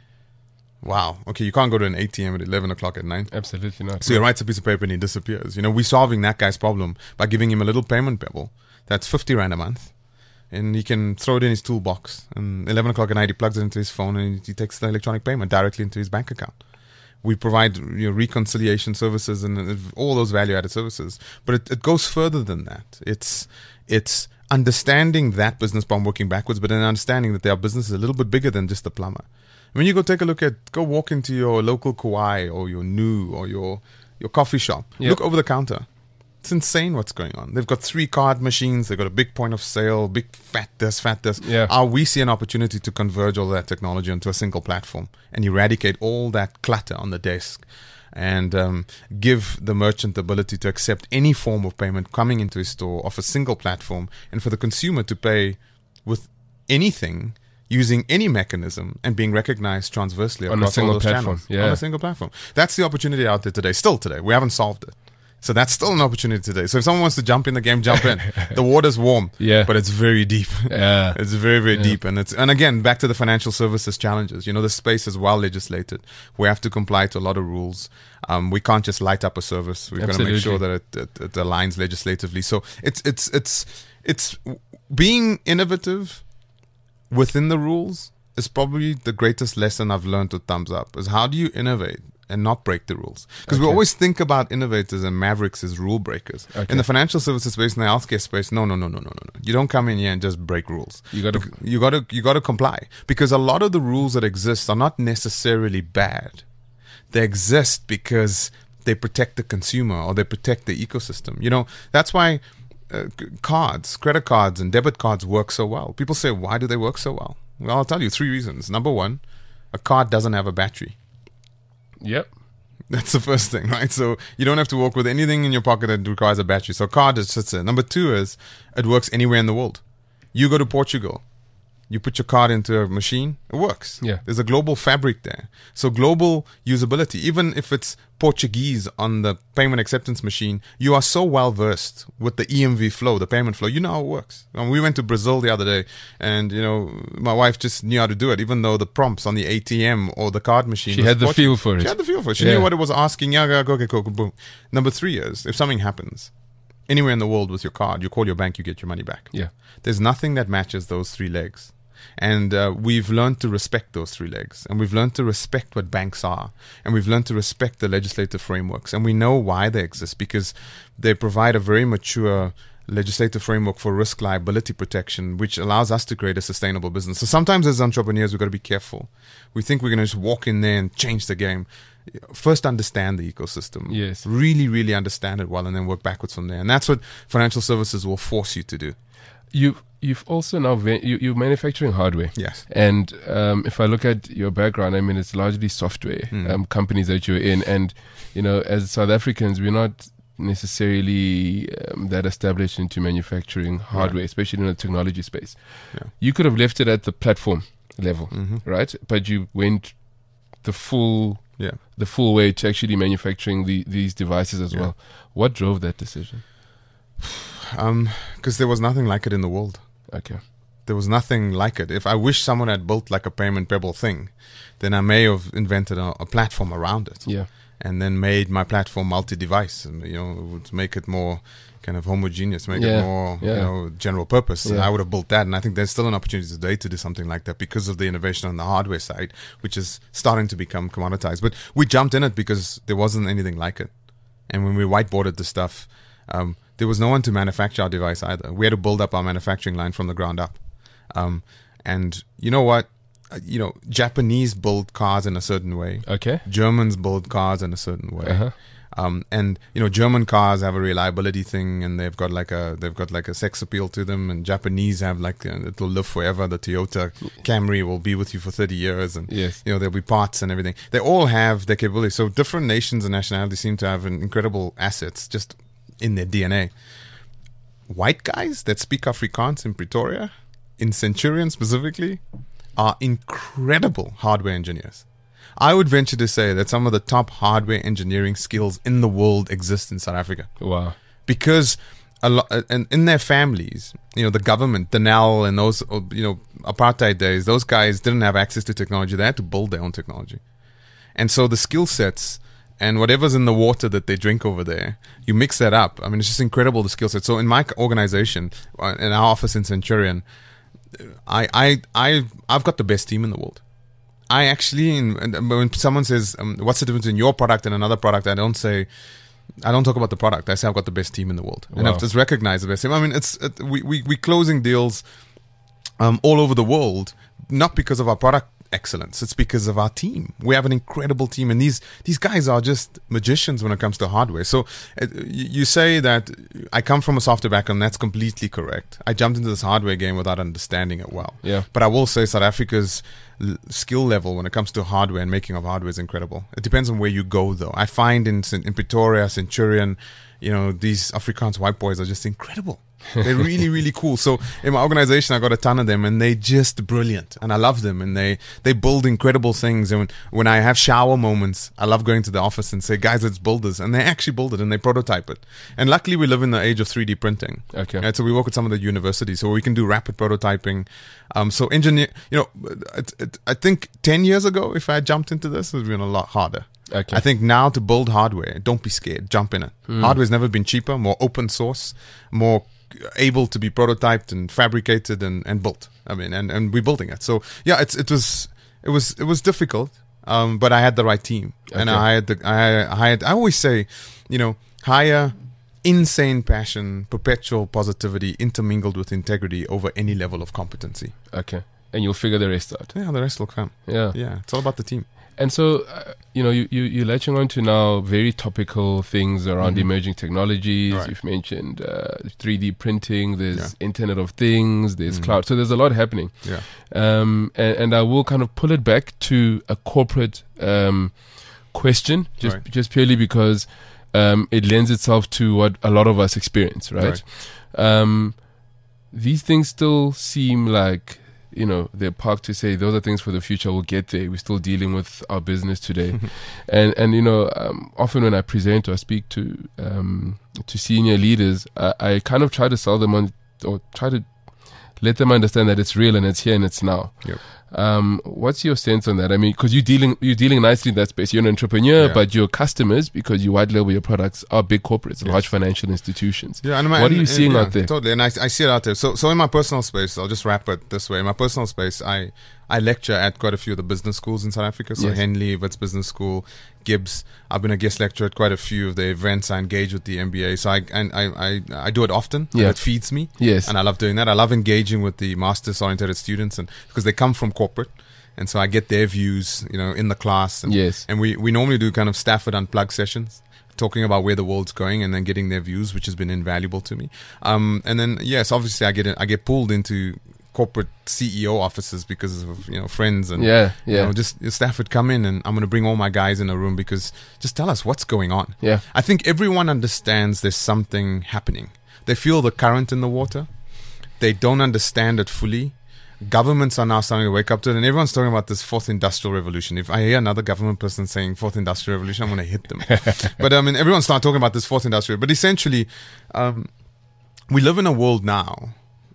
Wow. Okay, you can't go to an A T M at eleven o'clock at night. Absolutely not. So he writes a piece of paper and he disappears. You know, we're solving that guy's problem by giving him a little payment pebble that's fifty rand a month, and he can throw it in his toolbox. And eleven o'clock at night, he plugs it into his phone and he takes the electronic payment directly into his bank account. We provide, you know, reconciliation services and uh, all those value-added services, but it, it goes further than that. It's it's understanding that business problem, working backwards, but then understanding that their business is a little bit bigger than just the plumber. When you go take a look at, go walk into your local Kauai or your New or your your coffee shop, Yep. look over the counter. It's insane what's going on. They've got three card machines. They've got a big point of sale, big fat this, fat this. Yeah. Uh, we see an opportunity to converge all that technology onto a single platform and eradicate all that clutter on the desk and um, give the merchant the ability to accept any form of payment coming into his store off a single platform, and for the consumer to pay with anything using any mechanism and being recognized transversely On a across single all those platform, channels. yeah. On a single platform. That's the opportunity out there today. Still today. We haven't solved it. So that's still an opportunity today. So if someone wants to jump in the game, jump in. The water's warm, Yeah. but it's very deep. Yeah. It's very, very Yeah. deep. And it's and again, back to the financial services challenges. You know, the space is well legislated. We have to comply to a lot of rules. Um, we can't just light up a service. We've got to make sure that it, it, it aligns legislatively. So it's it's it's it's being innovative within the rules is probably the greatest lesson I've learned with Thumbs Up, is how do you innovate and not break the rules? Because we Okay. always think about innovators and mavericks as rule breakers. Okay. In the financial services space, in the healthcare space, no, no, no, no, no, no, no. You don't come in here and just break rules. You gotta- Bec- you got to you got to comply, because a lot of the rules that exist are not necessarily bad. They exist because they protect the consumer or they protect the ecosystem. You know, that's why uh, c- cards, credit cards and debit cards work so well. People say, why do they work so well? Well, I'll tell you three reasons. Number one, a card doesn't have a battery. Yep. That's the first thing, right? So you don't have to walk with anything in your pocket that requires a battery. So a card is just it. Number two is it works anywhere in the world. You go to Portugal, you put your card into a machine, it works. Yeah. There's a global fabric there. So global usability, even if it's Portuguese on the payment acceptance machine, you are so well versed with the E M V flow, the payment flow. You know how it works. And we went to Brazil the other day, and you know, my wife just knew how to do it, even though the prompts on the A T M or the card machine, She was had the Portuguese. feel for it. She had the feel for it. She Yeah. knew what it was asking. Yeah, yeah, okay, cool, cool, boom. Number three is, if something happens anywhere in the world with your card, you call your bank, you get your money back. Yeah. There's nothing that matches those three legs. And uh, we've learned to respect those three legs. And we've learned to respect what banks are. And we've learned to respect the legislative frameworks. And we know why they exist, because they provide a very mature legislative framework for risk liability protection, which allows us to create a sustainable business. So sometimes as entrepreneurs, we've got to be careful. We think we're going to just walk in there and change the game. First, understand the ecosystem. Yes. Really, really understand it well, and then work backwards from there. And that's what financial services will force you to do. You you've also now ve- you, you're manufacturing hardware. Yes. And um, if I look at your background, I mean, it's largely software Mm. um, companies that you're in, and you know, as South Africans, we're not necessarily um, that established into manufacturing hardware, especially in the technology space. Yeah. You could have left it at the platform level, Mhm. right? But you went the full Yeah. the full way to actually manufacturing the, these devices as Yeah. well. What drove that decision? Um, because there was nothing like it in the world. Okay. There was nothing like it. If I wish someone had built like a payment pebble thing, then I may have invented a, a platform around it. Yeah. And then made my platform multi-device, and, you know, would make it more kind of homogeneous, make Yeah, it more, yeah. you know, general purpose. Yeah. I would have built that, and I think there's still an opportunity today to do something like that because of the innovation on the hardware side, which is starting to become commoditized. But we jumped in it because there wasn't anything like it. And when we whiteboarded the stuff, um, there was no one to manufacture our device either. We had to build up our manufacturing line from the ground up. Um, and you know what? Uh, you know, Japanese build cars in a certain way. Okay. Germans build cars in a certain way. Uh-huh. Um, and you know, German cars have a reliability thing, and they've got like a they've got like a sex appeal to them. And Japanese have like uh, it'll live forever. The Toyota Camry will be with you for thirty years, and Yes. you know there'll be parts and everything. They all have their capability. So different nations and nationalities seem to have an incredible assets just in their D N A. White guys that speak Afrikaans in Pretoria, in Centurion specifically, are incredible hardware engineers. I would venture to say that some of the top hardware engineering skills in the world exist in South Africa. Wow. Because a lot, and in their families, you know, the government, Denel and those, you know, apartheid days, those guys didn't have access to technology. They had to build their own technology. And so the skill sets and whatever's in the water that they drink over there, you mix that up. I mean, it's just incredible, the skill set. So in my organization, uh, in our office in Centurion, I, I, I, I've got the best team in the world. I actually, when someone says, um, what's the difference in your product and another product, I don't say, I don't talk about the product. I say I've got the best team in the world. And Wow. I've just recognized the best team. I mean, it's it, we, we, we're closing deals um, all over the world, not because of our product excellence. It's because of our team. We have an incredible team. And these, these guys are just magicians when it comes to hardware. So uh, you, you say that I come from a software background. That's completely correct. I jumped into this hardware game without understanding it well. Yeah. But I will say South Africa's l- skill level when it comes to hardware and making of hardware is incredible. It depends on where you go, though. I find in in Pretoria, Centurion, you know, these Afrikaans white boys are just incredible. They're really, really cool. So in my organization, I got a ton of them, and they're just brilliant, and I love them, and they they build incredible things. And when, when I have shower moments, I love going to the office and say, guys, let's build this, and they actually build it and they prototype it. And luckily, we live in the age of three D printing. Okay. Right? So we work with some of the universities, so we can do rapid prototyping. Um, so engineer, you know, it, it, I think ten years ago, if I had jumped into this, it would have been a lot harder. Okay. I think now to build hardware, don't be scared, jump in it. Mm. Hardware's never been cheaper, more open source, more able to be prototyped and fabricated and, and built. I mean, and, and we're building it. So yeah, it's it was it was it was difficult, um, but I had the right team, and Okay. I had the I I had I always say, you know, hire insane passion, perpetual positivity intermingled with integrity over any level of competency. Okay. And you'll figure the rest out. Yeah, the rest will come. Yeah. Yeah, it's all about the team. And so, uh, you know, you, you, you're latching on to now very topical things around Mhm. emerging technologies. Right. You've mentioned uh, three D printing, there's Yeah. Internet of Things, there's Mhm. cloud. So there's a lot happening. Yeah. Um, and, and I will kind of pull it back to a corporate um, question, just, Right. just purely because um, it lends itself to what a lot of us experience, right? Um, these things still seem like, you know, they're parked to say those are things for the future. We'll get there. We're still dealing with our business today, and and you know, um, often when I present or speak to um, to senior leaders, I, I kind of try to sell them on or try to let them understand that it's real and it's here and it's now. Yep. Um, what's your sense on that? I mean, because you're dealing you're dealing nicely in that space. You're an entrepreneur, Yeah. but your customers, because you white label your products, are big corporates, Yes. large financial institutions. Yeah, and my, What are and- you and- seeing yeah, out there? Totally, and I, I see it out there. So, so in my personal space, I'll just wrap it this way. In my personal space, I, I lecture at quite a few of the business schools in South Africa. So Yes. Henley, Wits Business School, Gibbs. I've been a guest lecturer at quite a few of the events. I engage with the M B A. So I, and I, I, I do it often. and Yeah. It feeds me. Yes. And I love doing that. I love engaging with the master's oriented students, and because they come from corporate. And so I get their views, you know, in the class. And, Yes. and we, we normally do kind of Stafford Unplugged sessions, talking about where the world's going and then getting their views, which has been invaluable to me. Um, and then, yes, obviously I get I get pulled into corporate C E O offices because of, you know, friends and, Yeah, yeah. you know, just Stafford, come in and I'm going to bring all my guys in a room because just tell us what's going on. Yeah. I think everyone understands there's something happening. They feel the current in the water. They don't understand it fully. Governments are now starting to wake up to it, and everyone's talking about this fourth industrial revolution. If I hear another government person saying fourth industrial revolution, I'm going to hit them. But I mean, everyone's starting talking about this fourth industrial. But essentially, um, we live in a world now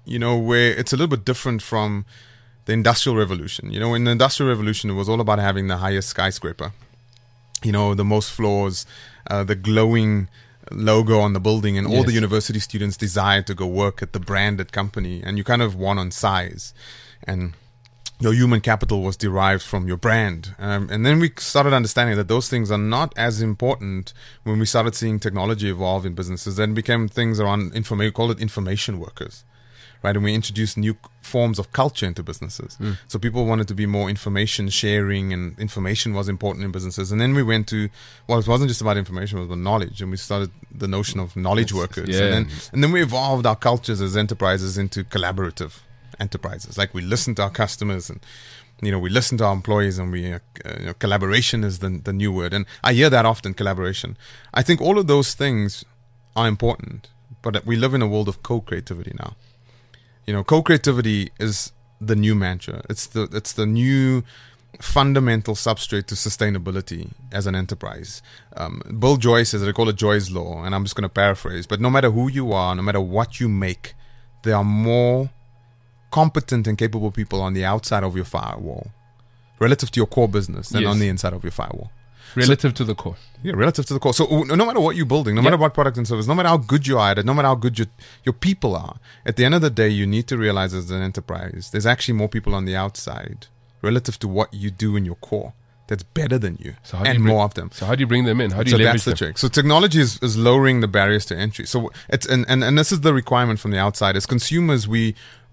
you know, where it's a little bit different from the Industrial Revolution. You know, in the Industrial Revolution, it was all about having the highest skyscraper, you know, the most floors, uh, the glowing logo on the building, and all Yes. the university students desired to go work at the branded company, and you kind of won on size, and your human capital was derived from your brand. Um, and then we started understanding that those things are not as important when we started seeing technology evolve in businesses. Then became things around information, we call it information workers, right? And we introduced new forms of culture into businesses. Mm. So people wanted to be more information sharing, and information was important in businesses. And then we went to, well, it wasn't just about information, it was about knowledge. And we started the notion of knowledge workers. Yeah. And then, and then we evolved our cultures as enterprises into collaborative enterprises. Like we listen to our customers, and you know, we listen to our employees, and we uh, you know, collaboration is the the new word. And I hear that often, collaboration. I think all of those things are important, but we live in a world of co-creativity now. You know, co-creativity is the new mantra. It's the it's the new fundamental substrate to sustainability as an enterprise. Um, Bill Joy says, they call it Joy's law, and I'm just going to paraphrase, but no matter who you are, no matter what you make, there are more competent and capable people on the outside of your firewall relative to your core business than Yes. on the inside of your firewall. Relative to the core. Yeah, relative to the core. So uh, no matter what you're building, no Yep. matter what product and service, no matter how good you are at it, no matter how good your, your people are, at the end of the day, you need to realize as an enterprise, there's actually more people on the outside relative to what you do in your core that's better than you, So how do and you bring, more of them. So how do you bring them in? How do you So leverage that's the them? trick. So technology is, is lowering the barriers to entry. So it's and, and, and this is the requirement from the outside. As consumers, we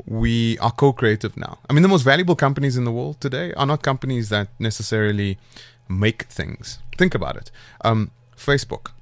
we are co-creative now. I mean, the most valuable companies in the world today are not companies that necessarily make things. Think about it. Um, Facebook.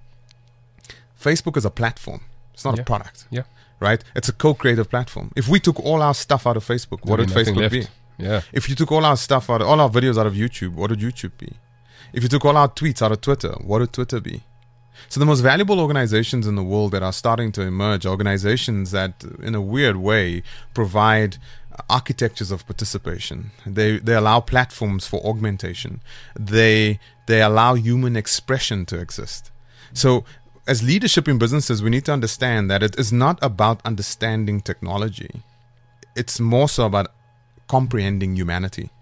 Facebook is a platform. It's not Yeah. a product. Yeah. Right? It's a co-creative platform. If we took all our stuff out of Facebook, what There'll would be nothing Facebook left. be? Yeah. If you took all our stuff out, all our videos out of YouTube, what would YouTube be? If you took all our tweets out of Twitter, what would Twitter be? So the most valuable organizations in the world that are starting to emerge, are organizations that, in a weird way, provide architectures of participation. They they allow platforms for augmentation. They they allow human expression to exist. So as leadership in businesses, we need to understand that it is not about understanding technology. It's more so about comprehending humanity.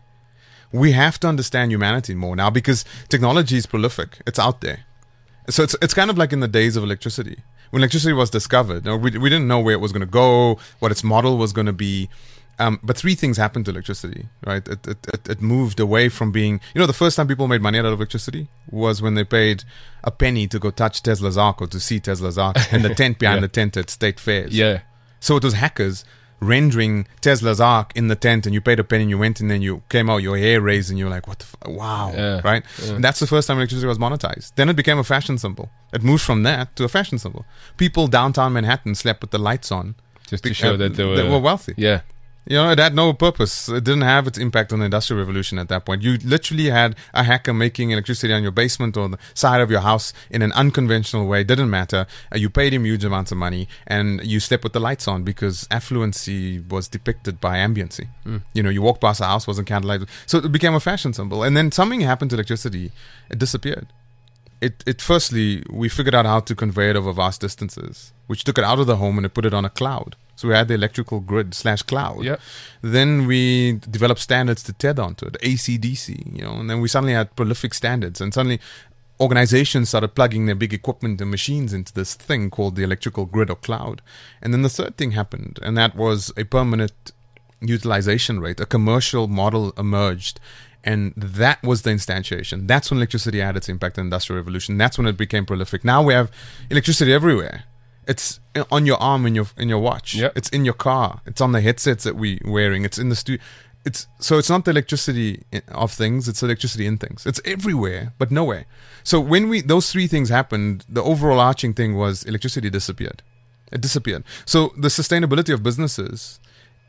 We have to understand humanity more now because technology is prolific. It's out there. So it's it's kind of like in the days of electricity. When electricity was discovered, you know, we, we didn't know where it was going to go, what its model was going to be. Um, but three things happened to electricity, right? It, it, it, it moved away from being, you know, the first time people made money out of electricity was when they paid a penny to go touch Tesla's Ark or to see Tesla's Ark and the tent behind Yeah. the tent at state fairs. Yeah. So it was hackers rendering Tesla's Ark in the tent, and you paid a penny and you went in and you came out, your hair raised, and you're like, what the f- wow, Yeah. right? Yeah. And that's the first time electricity was monetized. Then it became a fashion symbol. It moved from that to a fashion symbol. People downtown Manhattan slept with the lights on. Just to Be- show uh, that they were, they were wealthy. Yeah. You know, it had no purpose. It didn't have its impact on the Industrial Revolution at that point. You literally had a hacker making electricity on your basement or the side of your house in an unconventional way. It didn't matter. Uh, you paid him huge amounts of money and you slept with the lights on because affluency was depicted by ambiency. Mm. You know, you walked past a house, wasn't candlelight. So it became a fashion symbol. And then something happened to electricity. It disappeared. It, it firstly, we figured out how to convey it over vast distances, which took it out of the home and it put it on a cloud. So we had the electrical grid slash cloud. Yep. Then we developed standards to tether onto it, A C D C, you know, and then we suddenly had prolific standards, and suddenly organizations started plugging their big equipment and machines into this thing called the electrical grid or cloud. And then the third thing happened, and that was a permanent utilization rate. A commercial model emerged, and that was the instantiation. That's when electricity had its impact in the Industrial Revolution. That's when it became prolific. Now we have electricity everywhere. It's on your arm, in your in your watch. Yep. It's in your car. It's on the headsets that we're wearing. It's in the studio. It's so it's not the electricity in- of things. It's electricity in things. It's everywhere, but nowhere. So when we those three things happened, the overall arching thing was electricity disappeared. It disappeared. So the sustainability of businesses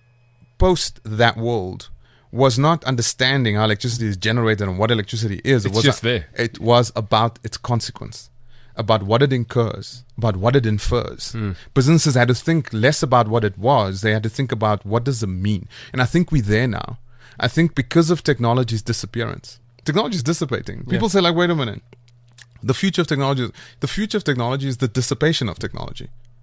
post that world was not understanding how electricity is generated and what electricity is. It's it was just there. It was about its consequence, about what it incurs, about what it infers. Mm. Businesses had to think less about what it was. They had to think about what does it mean. And I think we're there now. I think because of technology's disappearance, technology is dissipating. People Yeah. say like, wait a minute. The future of technology, the future of technology is the dissipation of technology.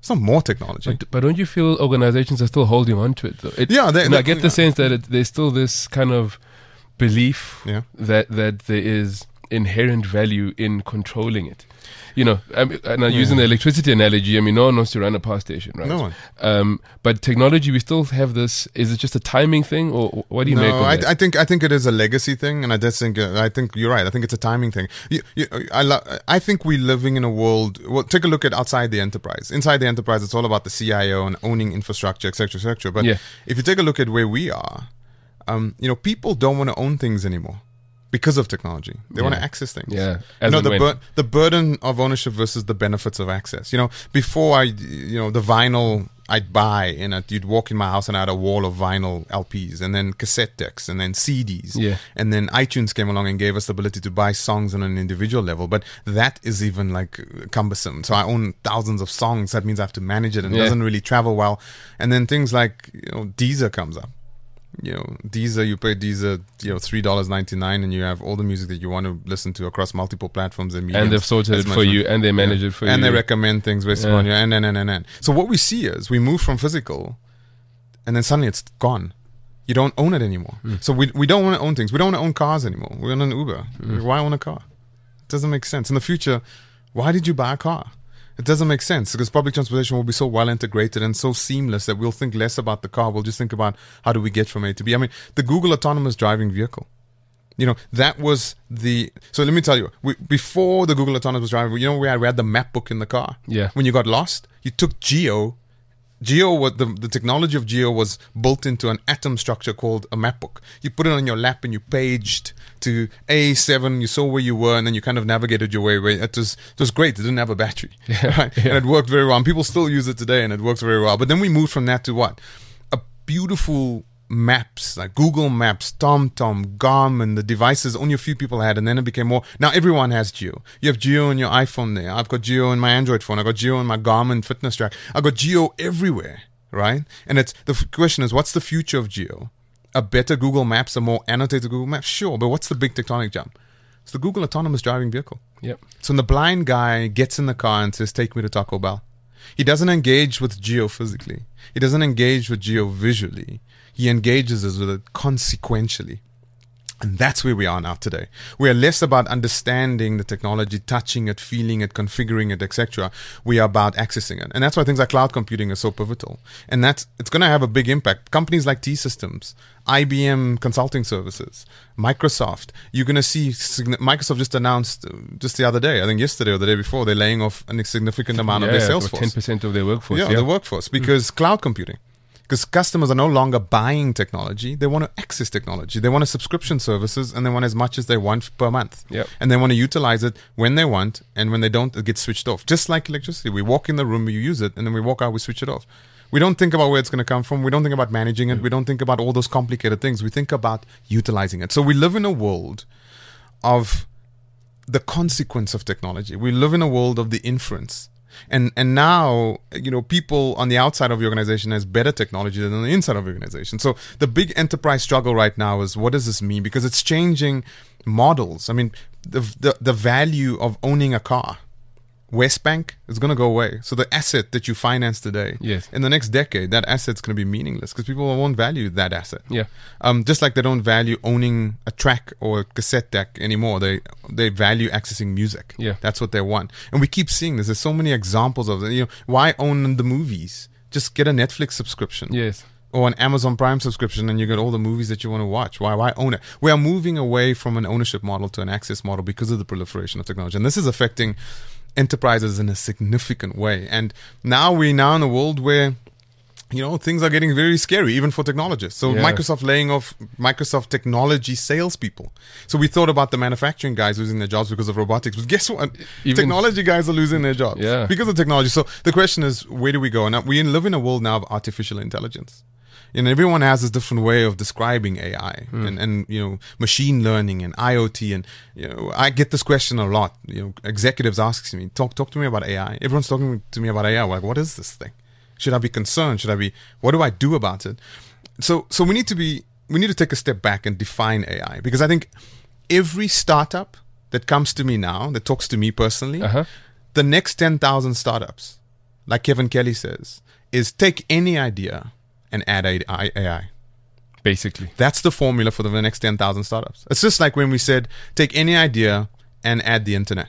It's not more technology. But, but don't you feel organizations are still holding on to it, though? It, Yeah, they- you know, I they- get the sense that it, there's still this kind of belief Yeah. that, that there is inherent value in controlling it. You know, I mean, and I'm using the electricity analogy. I mean, no one wants to run a power station, right? No one. Um, but technology, we still have this. Is it just a timing thing, or what do you make No, of I, that? I think I think it is a legacy thing, and I just think uh, I think you're right. I think it's a timing thing. You, you, I lo- I think we're living in a world. Well, take a look at outside the enterprise. Inside the enterprise, it's all about the C I O and owning infrastructure, et cetera, et cetera. But Yeah. if you take a look at where we are, um, you know, people don't want to own things anymore because of technology. They want to Yeah. access things. Yeah, You as know, and the when. bur- the burden of ownership versus the benefits of access. You know, before I, you know, the vinyl I'd buy, and I'd, you'd walk in my house and I had a wall of vinyl L Ps, and then cassette decks, and then C Ds, Yeah. and then iTunes came along and gave us the ability to buy songs on an individual level. But that is even like cumbersome. So I own thousands of songs. That means I have to manage it, and it Yeah. doesn't really travel well. And then things like, you know, Deezer comes up. You know, Deezer, you pay Deezer, you know, three dollars ninety nine, and you have all the music that you want to listen to across multiple platforms and mediums. And they've sorted as it much for money. you, and they manage Yeah. it for and you. they recommend things based Yeah. upon you, and and and and and. So what we see is we move from physical, and then suddenly it's gone. You don't own it anymore. Mm. So we we don't want to own things. We don't want to own cars anymore. We own an Uber. Mm. Why own a car? It doesn't make sense. In the future, why did you buy a car? It doesn't make sense because public transportation will be so well integrated and so seamless that we'll think less about the car. We'll just think about how do we get from A to B. I mean, the Google autonomous driving vehicle. You know, that was the. So let me tell you, we, before the Google autonomous driving, you know, we had, we had the map book in the car. Yeah. When you got lost, you took Geo. Geo, what the, the technology of Geo was built into an atom structure called a map book. You put it on your lap and you paged to A seven, you saw where you were, and then you kind of navigated your way. It was, it was great. It didn't have a battery. Yeah, right? yeah. And it worked very well. And people still use it today, and it works very well. But then we moved from that to what? A beautiful maps, like Google Maps, TomTom, Garmin, the devices only a few people had, and then it became more. Now everyone has Geo. You have Geo on your iPhone there. I've got Geo on my Android phone. I've got Geo on my Garmin fitness track. I've got Geo everywhere, right? And it's the f- question is, what's the future of Geo? A better Google Maps, a more annotated Google Maps? Sure, but what's the big tectonic jump? It's the Google autonomous driving vehicle. Yep. So when the blind guy gets in the car and says, take me to Taco Bell, he doesn't engage with Geo physically. He doesn't engage with Geo visually. He engages us with it consequentially. And that's where we are now today. We are less about understanding the technology, touching it, feeling it, configuring it, et cetera. We are about accessing it. And that's why things like cloud computing are so pivotal. And that's, it's going to have a big impact. Companies like T-Systems, I B M Consulting Services, Microsoft, you're going to see, sign- Microsoft just announced uh, just the other day, I think yesterday or the day before, they're laying off a significant amount of Yeah, their sales or force. ten percent of their workforce. Yeah, Yeah, the workforce, because cloud computing. Because customers are no longer buying technology. They want to access technology. They want a subscription services, and they want as much as they want per month. Yep. And they want to utilize it when they want, and when they don't, it gets switched off. Just like electricity. We walk in the room, we use it, and then we walk out, we switch it off. We don't think about where it's going to come from. We don't think about managing it. We don't think about all those complicated things. We think about utilizing it. So we live in a world of the consequence of technology. We live in a world of the inference. And and now, you know, people on the outside of the organization has better technology than on the inside of the organization. So the big enterprise struggle right now is, what does this mean? Because it's changing models. I mean, the the, the value of owning a car, Westbank, is going to go away. So the asset that you finance today, Yes. in the next decade, that asset's going to be meaningless because people won't value that asset. Yeah. Um, just like they don't value owning a track or a cassette deck anymore. They they value accessing music. Yeah. That's what they want. And we keep seeing this. There's so many examples of it. You know, why own the movies? Just get a Netflix subscription. Yes. Or an Amazon Prime subscription, and you get all the movies that you want to watch. Why why own it? We are moving away from an ownership model to an access model because of the proliferation of technology. And this is affecting enterprises in a significant way. And now we're now in a world where, you know, things are getting very scary, even for technologists. So Yeah. Microsoft laying off Microsoft technology salespeople. So we thought about the manufacturing guys losing their jobs because of robotics. But guess what? Even- technology guys are losing their jobs Yeah. because of technology. So the question is, where do we go? Now, we live in a world now of artificial intelligence. You know, everyone has this different way of describing A I Hmm. and, and, you know, machine learning and I O T. And, you know, I get this question a lot. You know, executives asking me, talk, talk to me about A I. Everyone's talking to me about A I. We're like, what is this thing? Should I be concerned? Should I be, what do I do about it? So, so we need to be, we need to take a step back and define A I, because I think every startup that comes to me now, that talks to me personally, Uh-huh. the next ten thousand startups like Kevin Kelly says, is take any idea and add A I. Basically. That's the formula for the next ten thousand startups. It's just like when we said, take any idea and add the internet.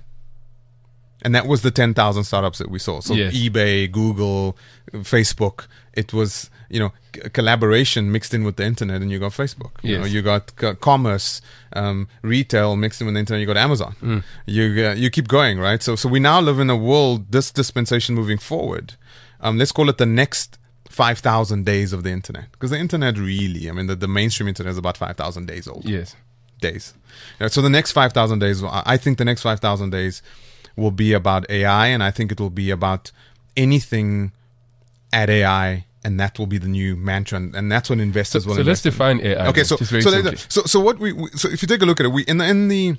And that was the ten thousand startups that we saw. So yes. eBay, Google, Facebook. It was, you know, c- collaboration mixed in with the internet, and you got Facebook. You Yes. know, you got c- commerce, um, retail mixed in with the internet. You got Amazon. Mm. You uh, you keep going, right? So so we now live in a world, this dispensation moving forward. Um, let's call it the next five thousand days of the internet, because the internet really, I mean, the, the mainstream internet is about five thousand days old. Yes. Days. You know, so the next five thousand days, I think the next five thousand days will be about A I, and I think it will be about anything at A I, and that will be the new mantra, and, and that's what investors So, will so let's invest in. define A I. Okay, then, so just very so, simply. so so what we, we so if you take a look at it, we in the in the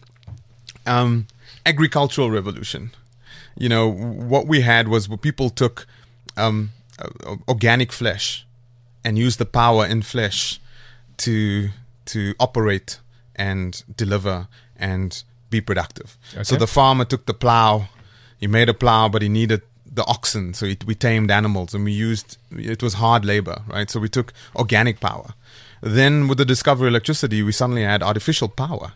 um, agricultural revolution, you know, what we had was where people took um, uh, organic flesh and used the power in flesh to to operate and deliver and be productive. Okay. So the farmer took the plow, he made a plow, but he needed the oxen, so it, we tamed animals, and we used, it was hard labor, right? So we took organic power. Then with the discovery of electricity, we suddenly had artificial power.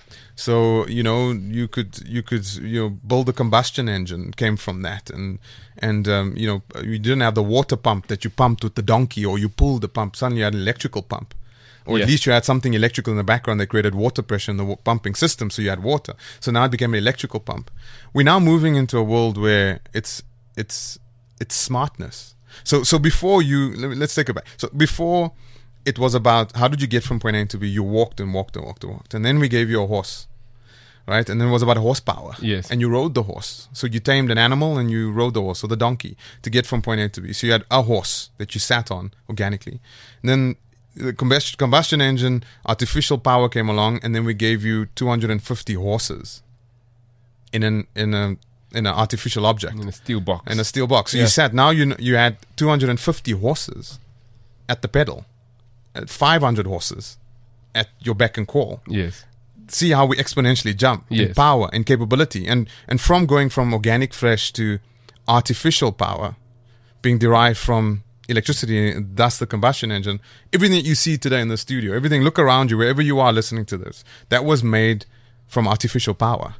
So, you know, you could you could you know build a combustion engine, came from that, and and um, you know, you didn't have the water pump that you pumped with the donkey, or you pulled the pump. Suddenly you had an electrical pump, or Yeah. at least you had something electrical in the background that created water pressure in the wa- pumping system, so you had water. So now it became an electrical pump. We're now moving into a world where it's it's it's smartness. So so before you let me- let's take it back. So before, it was about how did you get from point A to B? You walked and walked and walked and walked, and then we gave you a horse, right? And then it was about horsepower. Yes. And you rode the horse. So you tamed an animal and you rode the horse, or the donkey, to get from point A to B. So you had a horse that you sat on organically. And then the combustion combustion engine, artificial power came along, and then we gave you two hundred fifty horses in an in a in an artificial object. In a steel box. In a steel box. So Yeah. you sat, now you you had two hundred fifty horses at the pedal, at five hundred horses at your beck and call. Yes. See how we exponentially jump in Yes. power and capability. And and from going from organic fresh to artificial power being derived from electricity, thus the combustion engine, everything that you see today in the studio, everything, look around you, wherever you are listening to this, that was made from artificial power.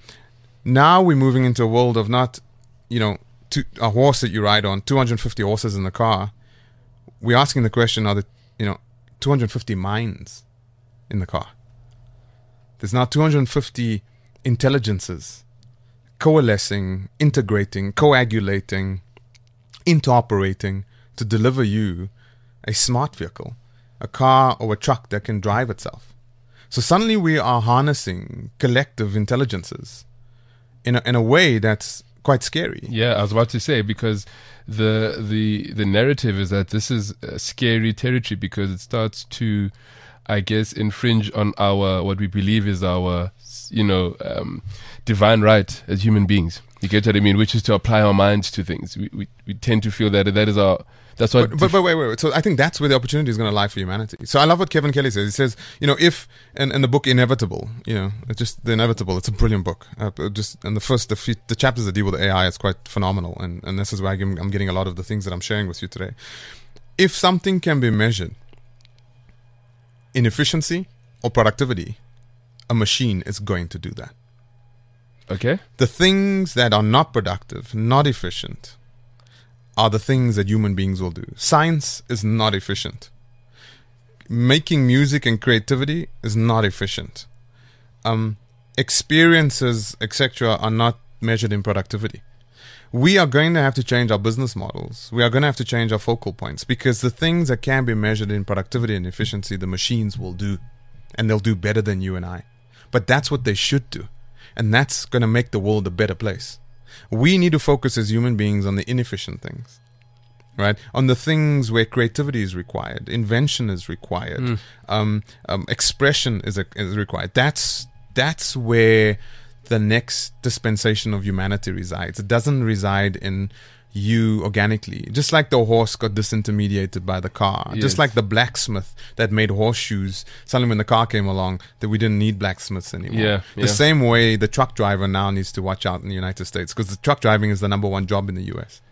Now we're moving into a world of not, you know, two, a horse that you ride on, two hundred fifty horses in the car. We're asking the question, are there, you know, two hundred fifty minds in the car? There's now two hundred fifty intelligences coalescing, integrating, coagulating, interoperating to deliver you a smart vehicle, a car or a truck that can drive itself. So suddenly we are harnessing collective intelligences in a, in a way that's quite scary. Yeah, I was about to say, because the the the narrative is that this is a scary territory, because it starts to, I guess, infringe on our, what we believe is our, you know, um, divine right as human beings. You get what I mean? Which is to apply our minds to things. We we, we tend to feel that that is our, that's what. But, but, but wait, wait, wait. So I think that's where the opportunity is going to lie for humanity. So I love what Kevin Kelly says. He says, you know, if, in, in the book Inevitable, you know, it's just The Inevitable, it's a brilliant book. Uh, just, and the first, the, few, the chapters that deal with A I is quite phenomenal. And, and this is where I'm, I'm getting a lot of the things that I'm sharing with you today. If something can be measured in efficiency or productivity, a machine is going to do that. Okay. The things that are not productive, not efficient, are the things that human beings will do. Science is not efficient. Making music and creativity is not efficient. Um, experiences, et cetera, are not measured in productivity. We are going to have to change our business models. We are going to have to change our focal points, because the things that can be measured in productivity and efficiency, the machines will do, and they'll do better than you and I. But that's what they should do. And that's going to make the world a better place. We need to focus as human beings on the inefficient things, right? On the things where creativity is required, invention is required, Mm. um, um, expression is, a, is required. That's that's where the next dispensation of humanity resides. It doesn't reside in you organically. Just like the horse got disintermediated by the car. Yes. Just like the blacksmith that made horseshoes. Suddenly when the car came along, that we didn't need blacksmiths anymore. Yeah, The yeah. same way the truck driver now needs to watch out in the United States, because the truck driving is the number one job in the U S.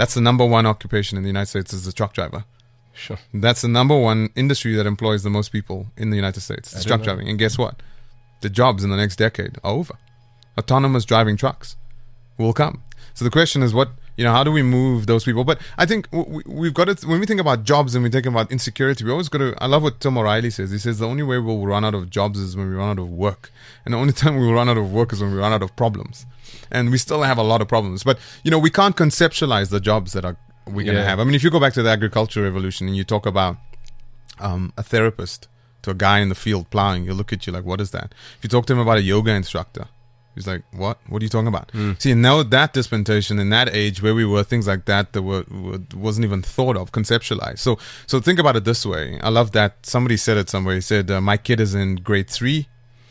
That's the number one occupation in the United States is the truck driver. Sure. That's the number one industry that employs the most people in the United States. It's truck know. driving. And guess what? The jobs in the next decade are over. Autonomous driving trucks will come. So the question is, what you know, how do we move those people? But I think we, we've got to, when we think about jobs and we think about insecurity, we always got to, I love what Tom O'Reilly says. He says the only way we'll run out of jobs is when we run out of work. And the only time we will run out of work is when we run out of problems. And we still have a lot of problems. But, you know, we can't conceptualize the jobs that are we're going to Yeah. have. I mean, if you go back to the agricultural revolution and you talk about um, a therapist to a guy in the field plowing, he'll look at you like, what is that? If you talk to him about a yoga instructor, he's like, what? What are you talking about? Mm. See, now that dispensation in that age where we were, things like that that were, were wasn't even thought of, conceptualized. So, so think about it this way. I love that somebody said it somewhere. He said, uh, my kid is in grade three,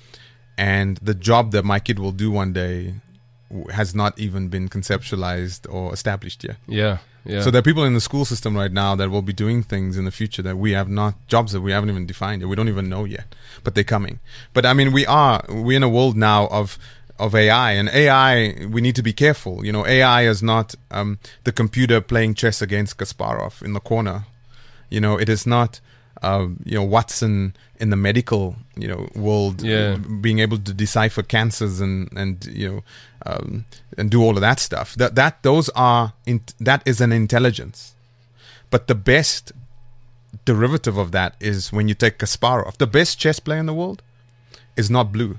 and the job that my kid will do one day w- has not even been conceptualized or established yet. Yeah. Yeah. So there are people in the school system right now that will be doing things in the future that we have not, jobs that we haven't even defined yet. We don't even know yet, but they're coming. But I mean, we are, we're in a world now of, of A I, and A I, we need to be careful. You know, A I is not um, the computer playing chess against Kasparov in the corner. You know, it is not, uh, you know, Watson in the medical, you know, world, Yeah. uh, being able to decipher cancers and, and you know, um, and do all of that stuff. That that those are in, that is an intelligence. But the best derivative of that is when you take Kasparov. The best chess player in the world is not blue.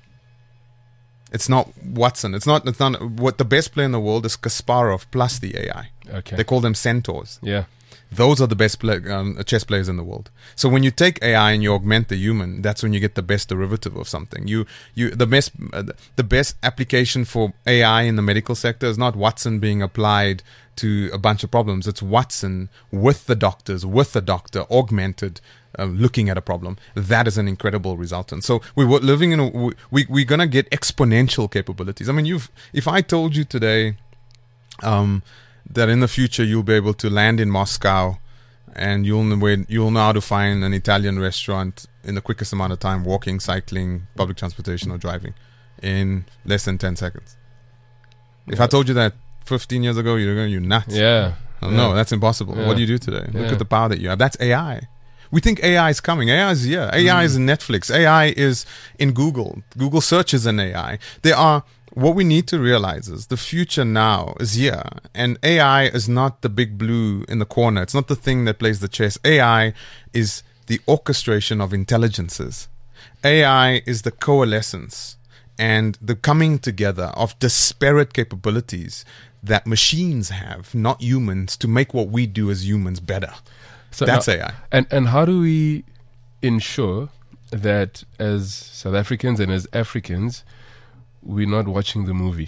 It's not Watson. It's not. It's not. What the best player in the world is Kasparov plus the A I. Okay. They call them centaurs. Yeah. Those are the best play, um, chess players in the world. So when you take A I and you augment the human, that's when you get the best derivative of something. You, you, the best, uh, the best application for A I in the medical sector is not Watson being applied to a bunch of problems. It's Watson with the doctors, with the doctor, augmented, uh, looking at a problem. That is an incredible resultant. So we were living in a, we, we we're gonna get exponential capabilities. I mean, you've, if I told you today, um. that in the future you'll be able to land in Moscow and you'll know where, you'll know how to find an Italian restaurant in the quickest amount of time, walking, cycling, public transportation, or driving in less than ten seconds. If I told you that fifteen years ago, you're going, you're nuts. Yeah. Oh, yeah. No, that's impossible. Yeah. What do you do today? Look Yeah. at the power that you have. That's A I. We think A I is coming. A I is here. A I mm. is in Netflix. A I is in Google. Google search is an A I. There are, what we need to realize is the future now is here. And A I is not the big blue in the corner. It's not the thing that plays the chess. A I is the orchestration of intelligences. A I is the coalescence and the coming together of disparate capabilities that machines have, not humans, to make what we do as humans better. So That's now, A I. And and how do we ensure that as South Africans and as Africans, we're not watching the movie?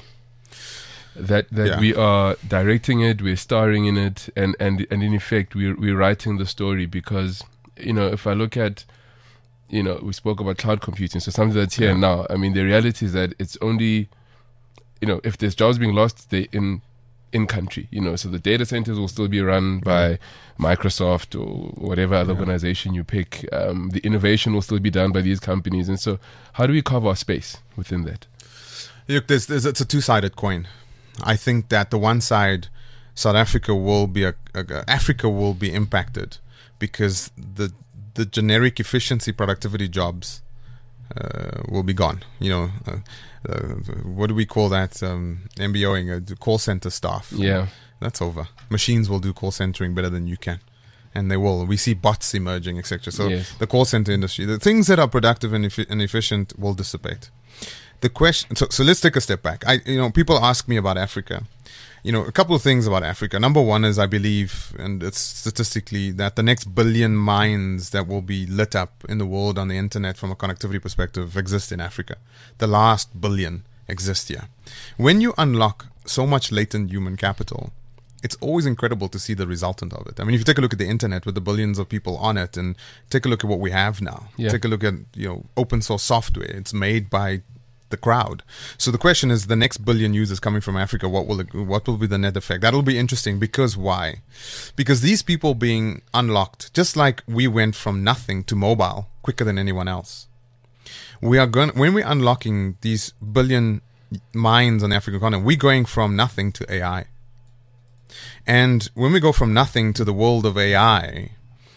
That that Yeah. we are directing it, we're starring in it, and, and, and in effect, we're, we're writing the story. Because, you know, if I look at, you know, we spoke about cloud computing, so something that's here Yeah. and now. I mean, the reality is that it's only, you know, if there's jobs being lost, they in in country, you know, so the data centers will still be run by Microsoft or whatever other Yeah. organization you pick. Um, the innovation will still be done by these companies. And so how do we carve our space within that? Look, there's, there's, it's a two-sided coin. I think that the one side, South Africa will be a, a Africa will be impacted because the the generic efficiency productivity jobs uh, will be gone. You know, uh, uh, what do we call that? Um, MBOing, uh, call center staff. Yeah. That's over. Machines will do call centering better than you can. And they will. We see bots emerging, et cetera. So Yes. the call center industry, the things that are productive and, effi- and efficient will dissipate. The question. So, so let's take a step back. I, you know, people ask me about Africa. You know, a couple of things about Africa. Number one is I believe, and it's statistically, that the next billion minds that will be lit up in the world on the internet from a connectivity perspective exist in Africa. The last billion exist here. When you unlock so much latent human capital, it's always incredible to see the resultant of it. I mean, if you take a look at the internet with the billions of people on it, and take a look at what we have now. Yeah. Take a look at, you know, open source software. It's made by the crowd. So the question is, the next billion users coming from Africa, what will it, what will be the net effect? That'll be interesting. Because why? Because these people being unlocked, just like we went from nothing to mobile quicker than anyone else. We are going, when we're unlocking these billion minds on the African continent, we're going from nothing to A I. And when we go from nothing to the world of A I,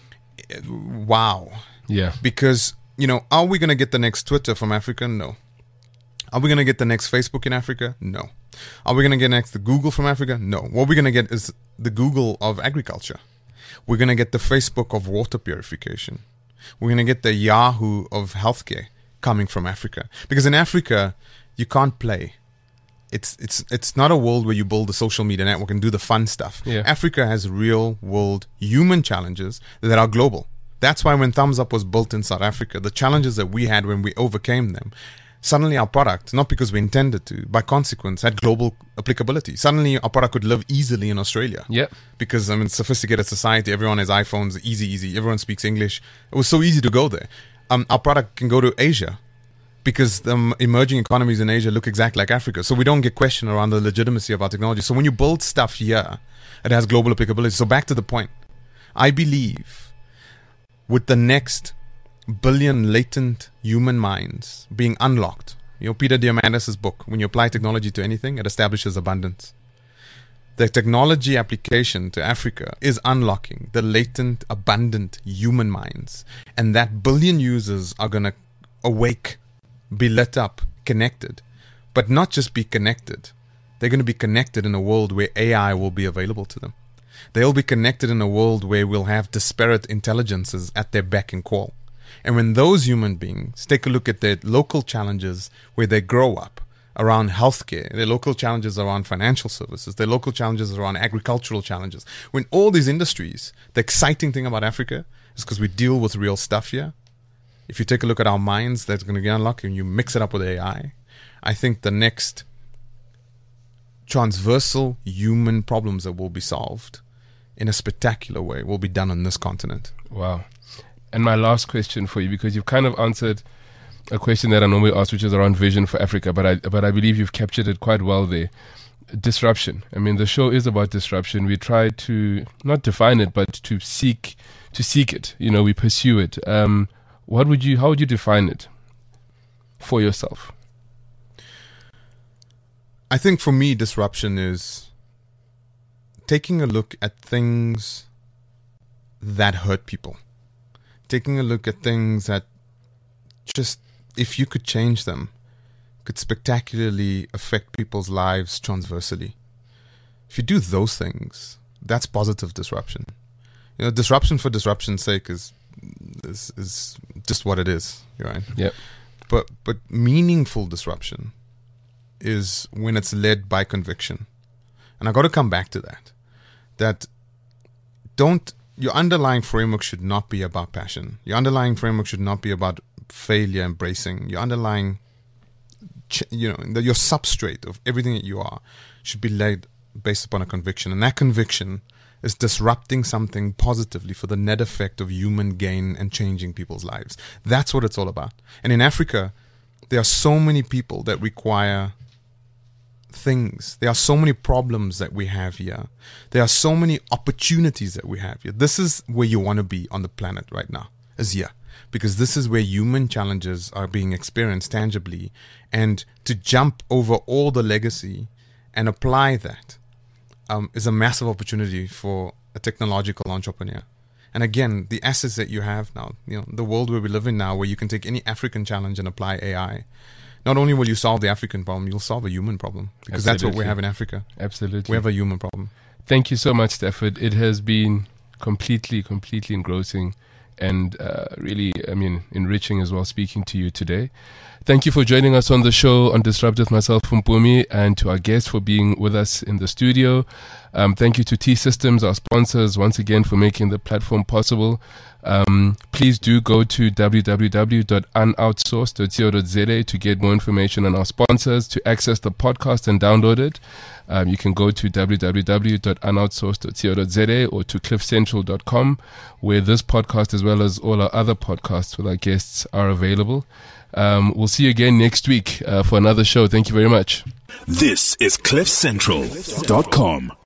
wow. Yeah. Because, you know, are we going to get the next Twitter from Africa? No. Are we going to get the next Facebook in Africa? No. Are we going to get next the Google from Africa? No. What we're going to get is the Google of agriculture. We're going to get the Facebook of water purification. We're going to get the Yahoo of healthcare coming from Africa. Because in Africa, you can't play. It's it's it's not a world where you build a social media network and do the fun stuff. Yeah. Africa has real world human challenges that are global. That's why when Thumbs Up was built in South Africa, the challenges that we had when we overcame them, suddenly our product, not because we intended to, by consequence, had global applicability. Suddenly our product could live easily in Australia. Yep. Because, I mean, sophisticated society, everyone has iPhones, easy, easy. Everyone speaks English. It was so easy to go there. Um, our product can go to Asia because the um, emerging economies in Asia look exactly like Africa. So we don't get questioned around the legitimacy of our technology. So when you build stuff here, it has global applicability. So back to the point. I believe with the next billion latent human minds being unlocked. You know, Peter Diamandis' book, when you apply technology to anything, it establishes abundance. The technology application to Africa is unlocking the latent, abundant human minds. And that billion users are going to awake, be lit up, connected. But not just be connected. They're going to be connected in a world where A I will be available to them. They'll be connected in a world where we'll have disparate intelligences at their beck and call. And when those human beings take a look at their local challenges where they grow up around healthcare, their local challenges around financial services, their local challenges around agricultural challenges, when all these industries, the exciting thing about Africa is because we deal with real stuff here. If you take a look at our minds, that's going to get unlocked and you mix it up with A I. I think the next transversal human problems that will be solved in a spectacular way will be done on this continent. Wow. And my last question for you, because you've kind of answered a question that I normally ask, which is around vision for Africa, but I but I believe you've captured it quite well there. Disruption. I mean, the show is about disruption. We try to not define it, but to seek to seek it. You know, we pursue it. Um, what would you? How would you define it for yourself? I think for me, disruption is taking a look at things that hurt people. Taking a look at things that just, if you could change them, could spectacularly affect people's lives transversely. If you do those things, that's positive disruption. You know, disruption for disruption's sake is is, is just what it is, right? Yep. But but meaningful disruption is when it's led by conviction. And I got to come back to that. That don't Your underlying framework should not be about passion. Your underlying framework should not be about failure embracing. Your underlying, you know, the, your substrate of everything that you are should be laid based upon a conviction. And that conviction is disrupting something positively for the net effect of human gain and changing people's lives. That's what it's all about. And in Africa, there are so many people that require things. There are so many problems that we have here. There are so many opportunities that we have here. This is where you want to be on the planet right now, is here. Because this is where human challenges are being experienced tangibly. And to jump over all the legacy and apply that um, is a massive opportunity for a technological entrepreneur. And again, the assets that you have now, you know, the world where we live in now, where you can take any African challenge and apply A I. Not only will you solve the African problem, you'll solve a human problem. Because Absolutely. That's what we have in Africa. Absolutely. We have a human problem. Thank you so much, Stafford. It has been completely, completely engrossing and uh, really, I mean, enriching as well speaking to you today. Thank you for joining us on the show on Disrupt with myself, Mpumi, and to our guests for being with us in the studio. Um, thank you to T-Systems, our sponsors, once again for making the platform possible. Um, please do go to w w w dot unoutsourced dot co dot z a to get more information on our sponsors, to access the podcast and download it. Um, you can go to w w w dot unoutsourced dot co dot z a or to cliff central dot com, where this podcast as well as all our other podcasts with our guests are available. Um, we'll see you again next week uh, for another show. Thank you very much. This is cliff central dot com.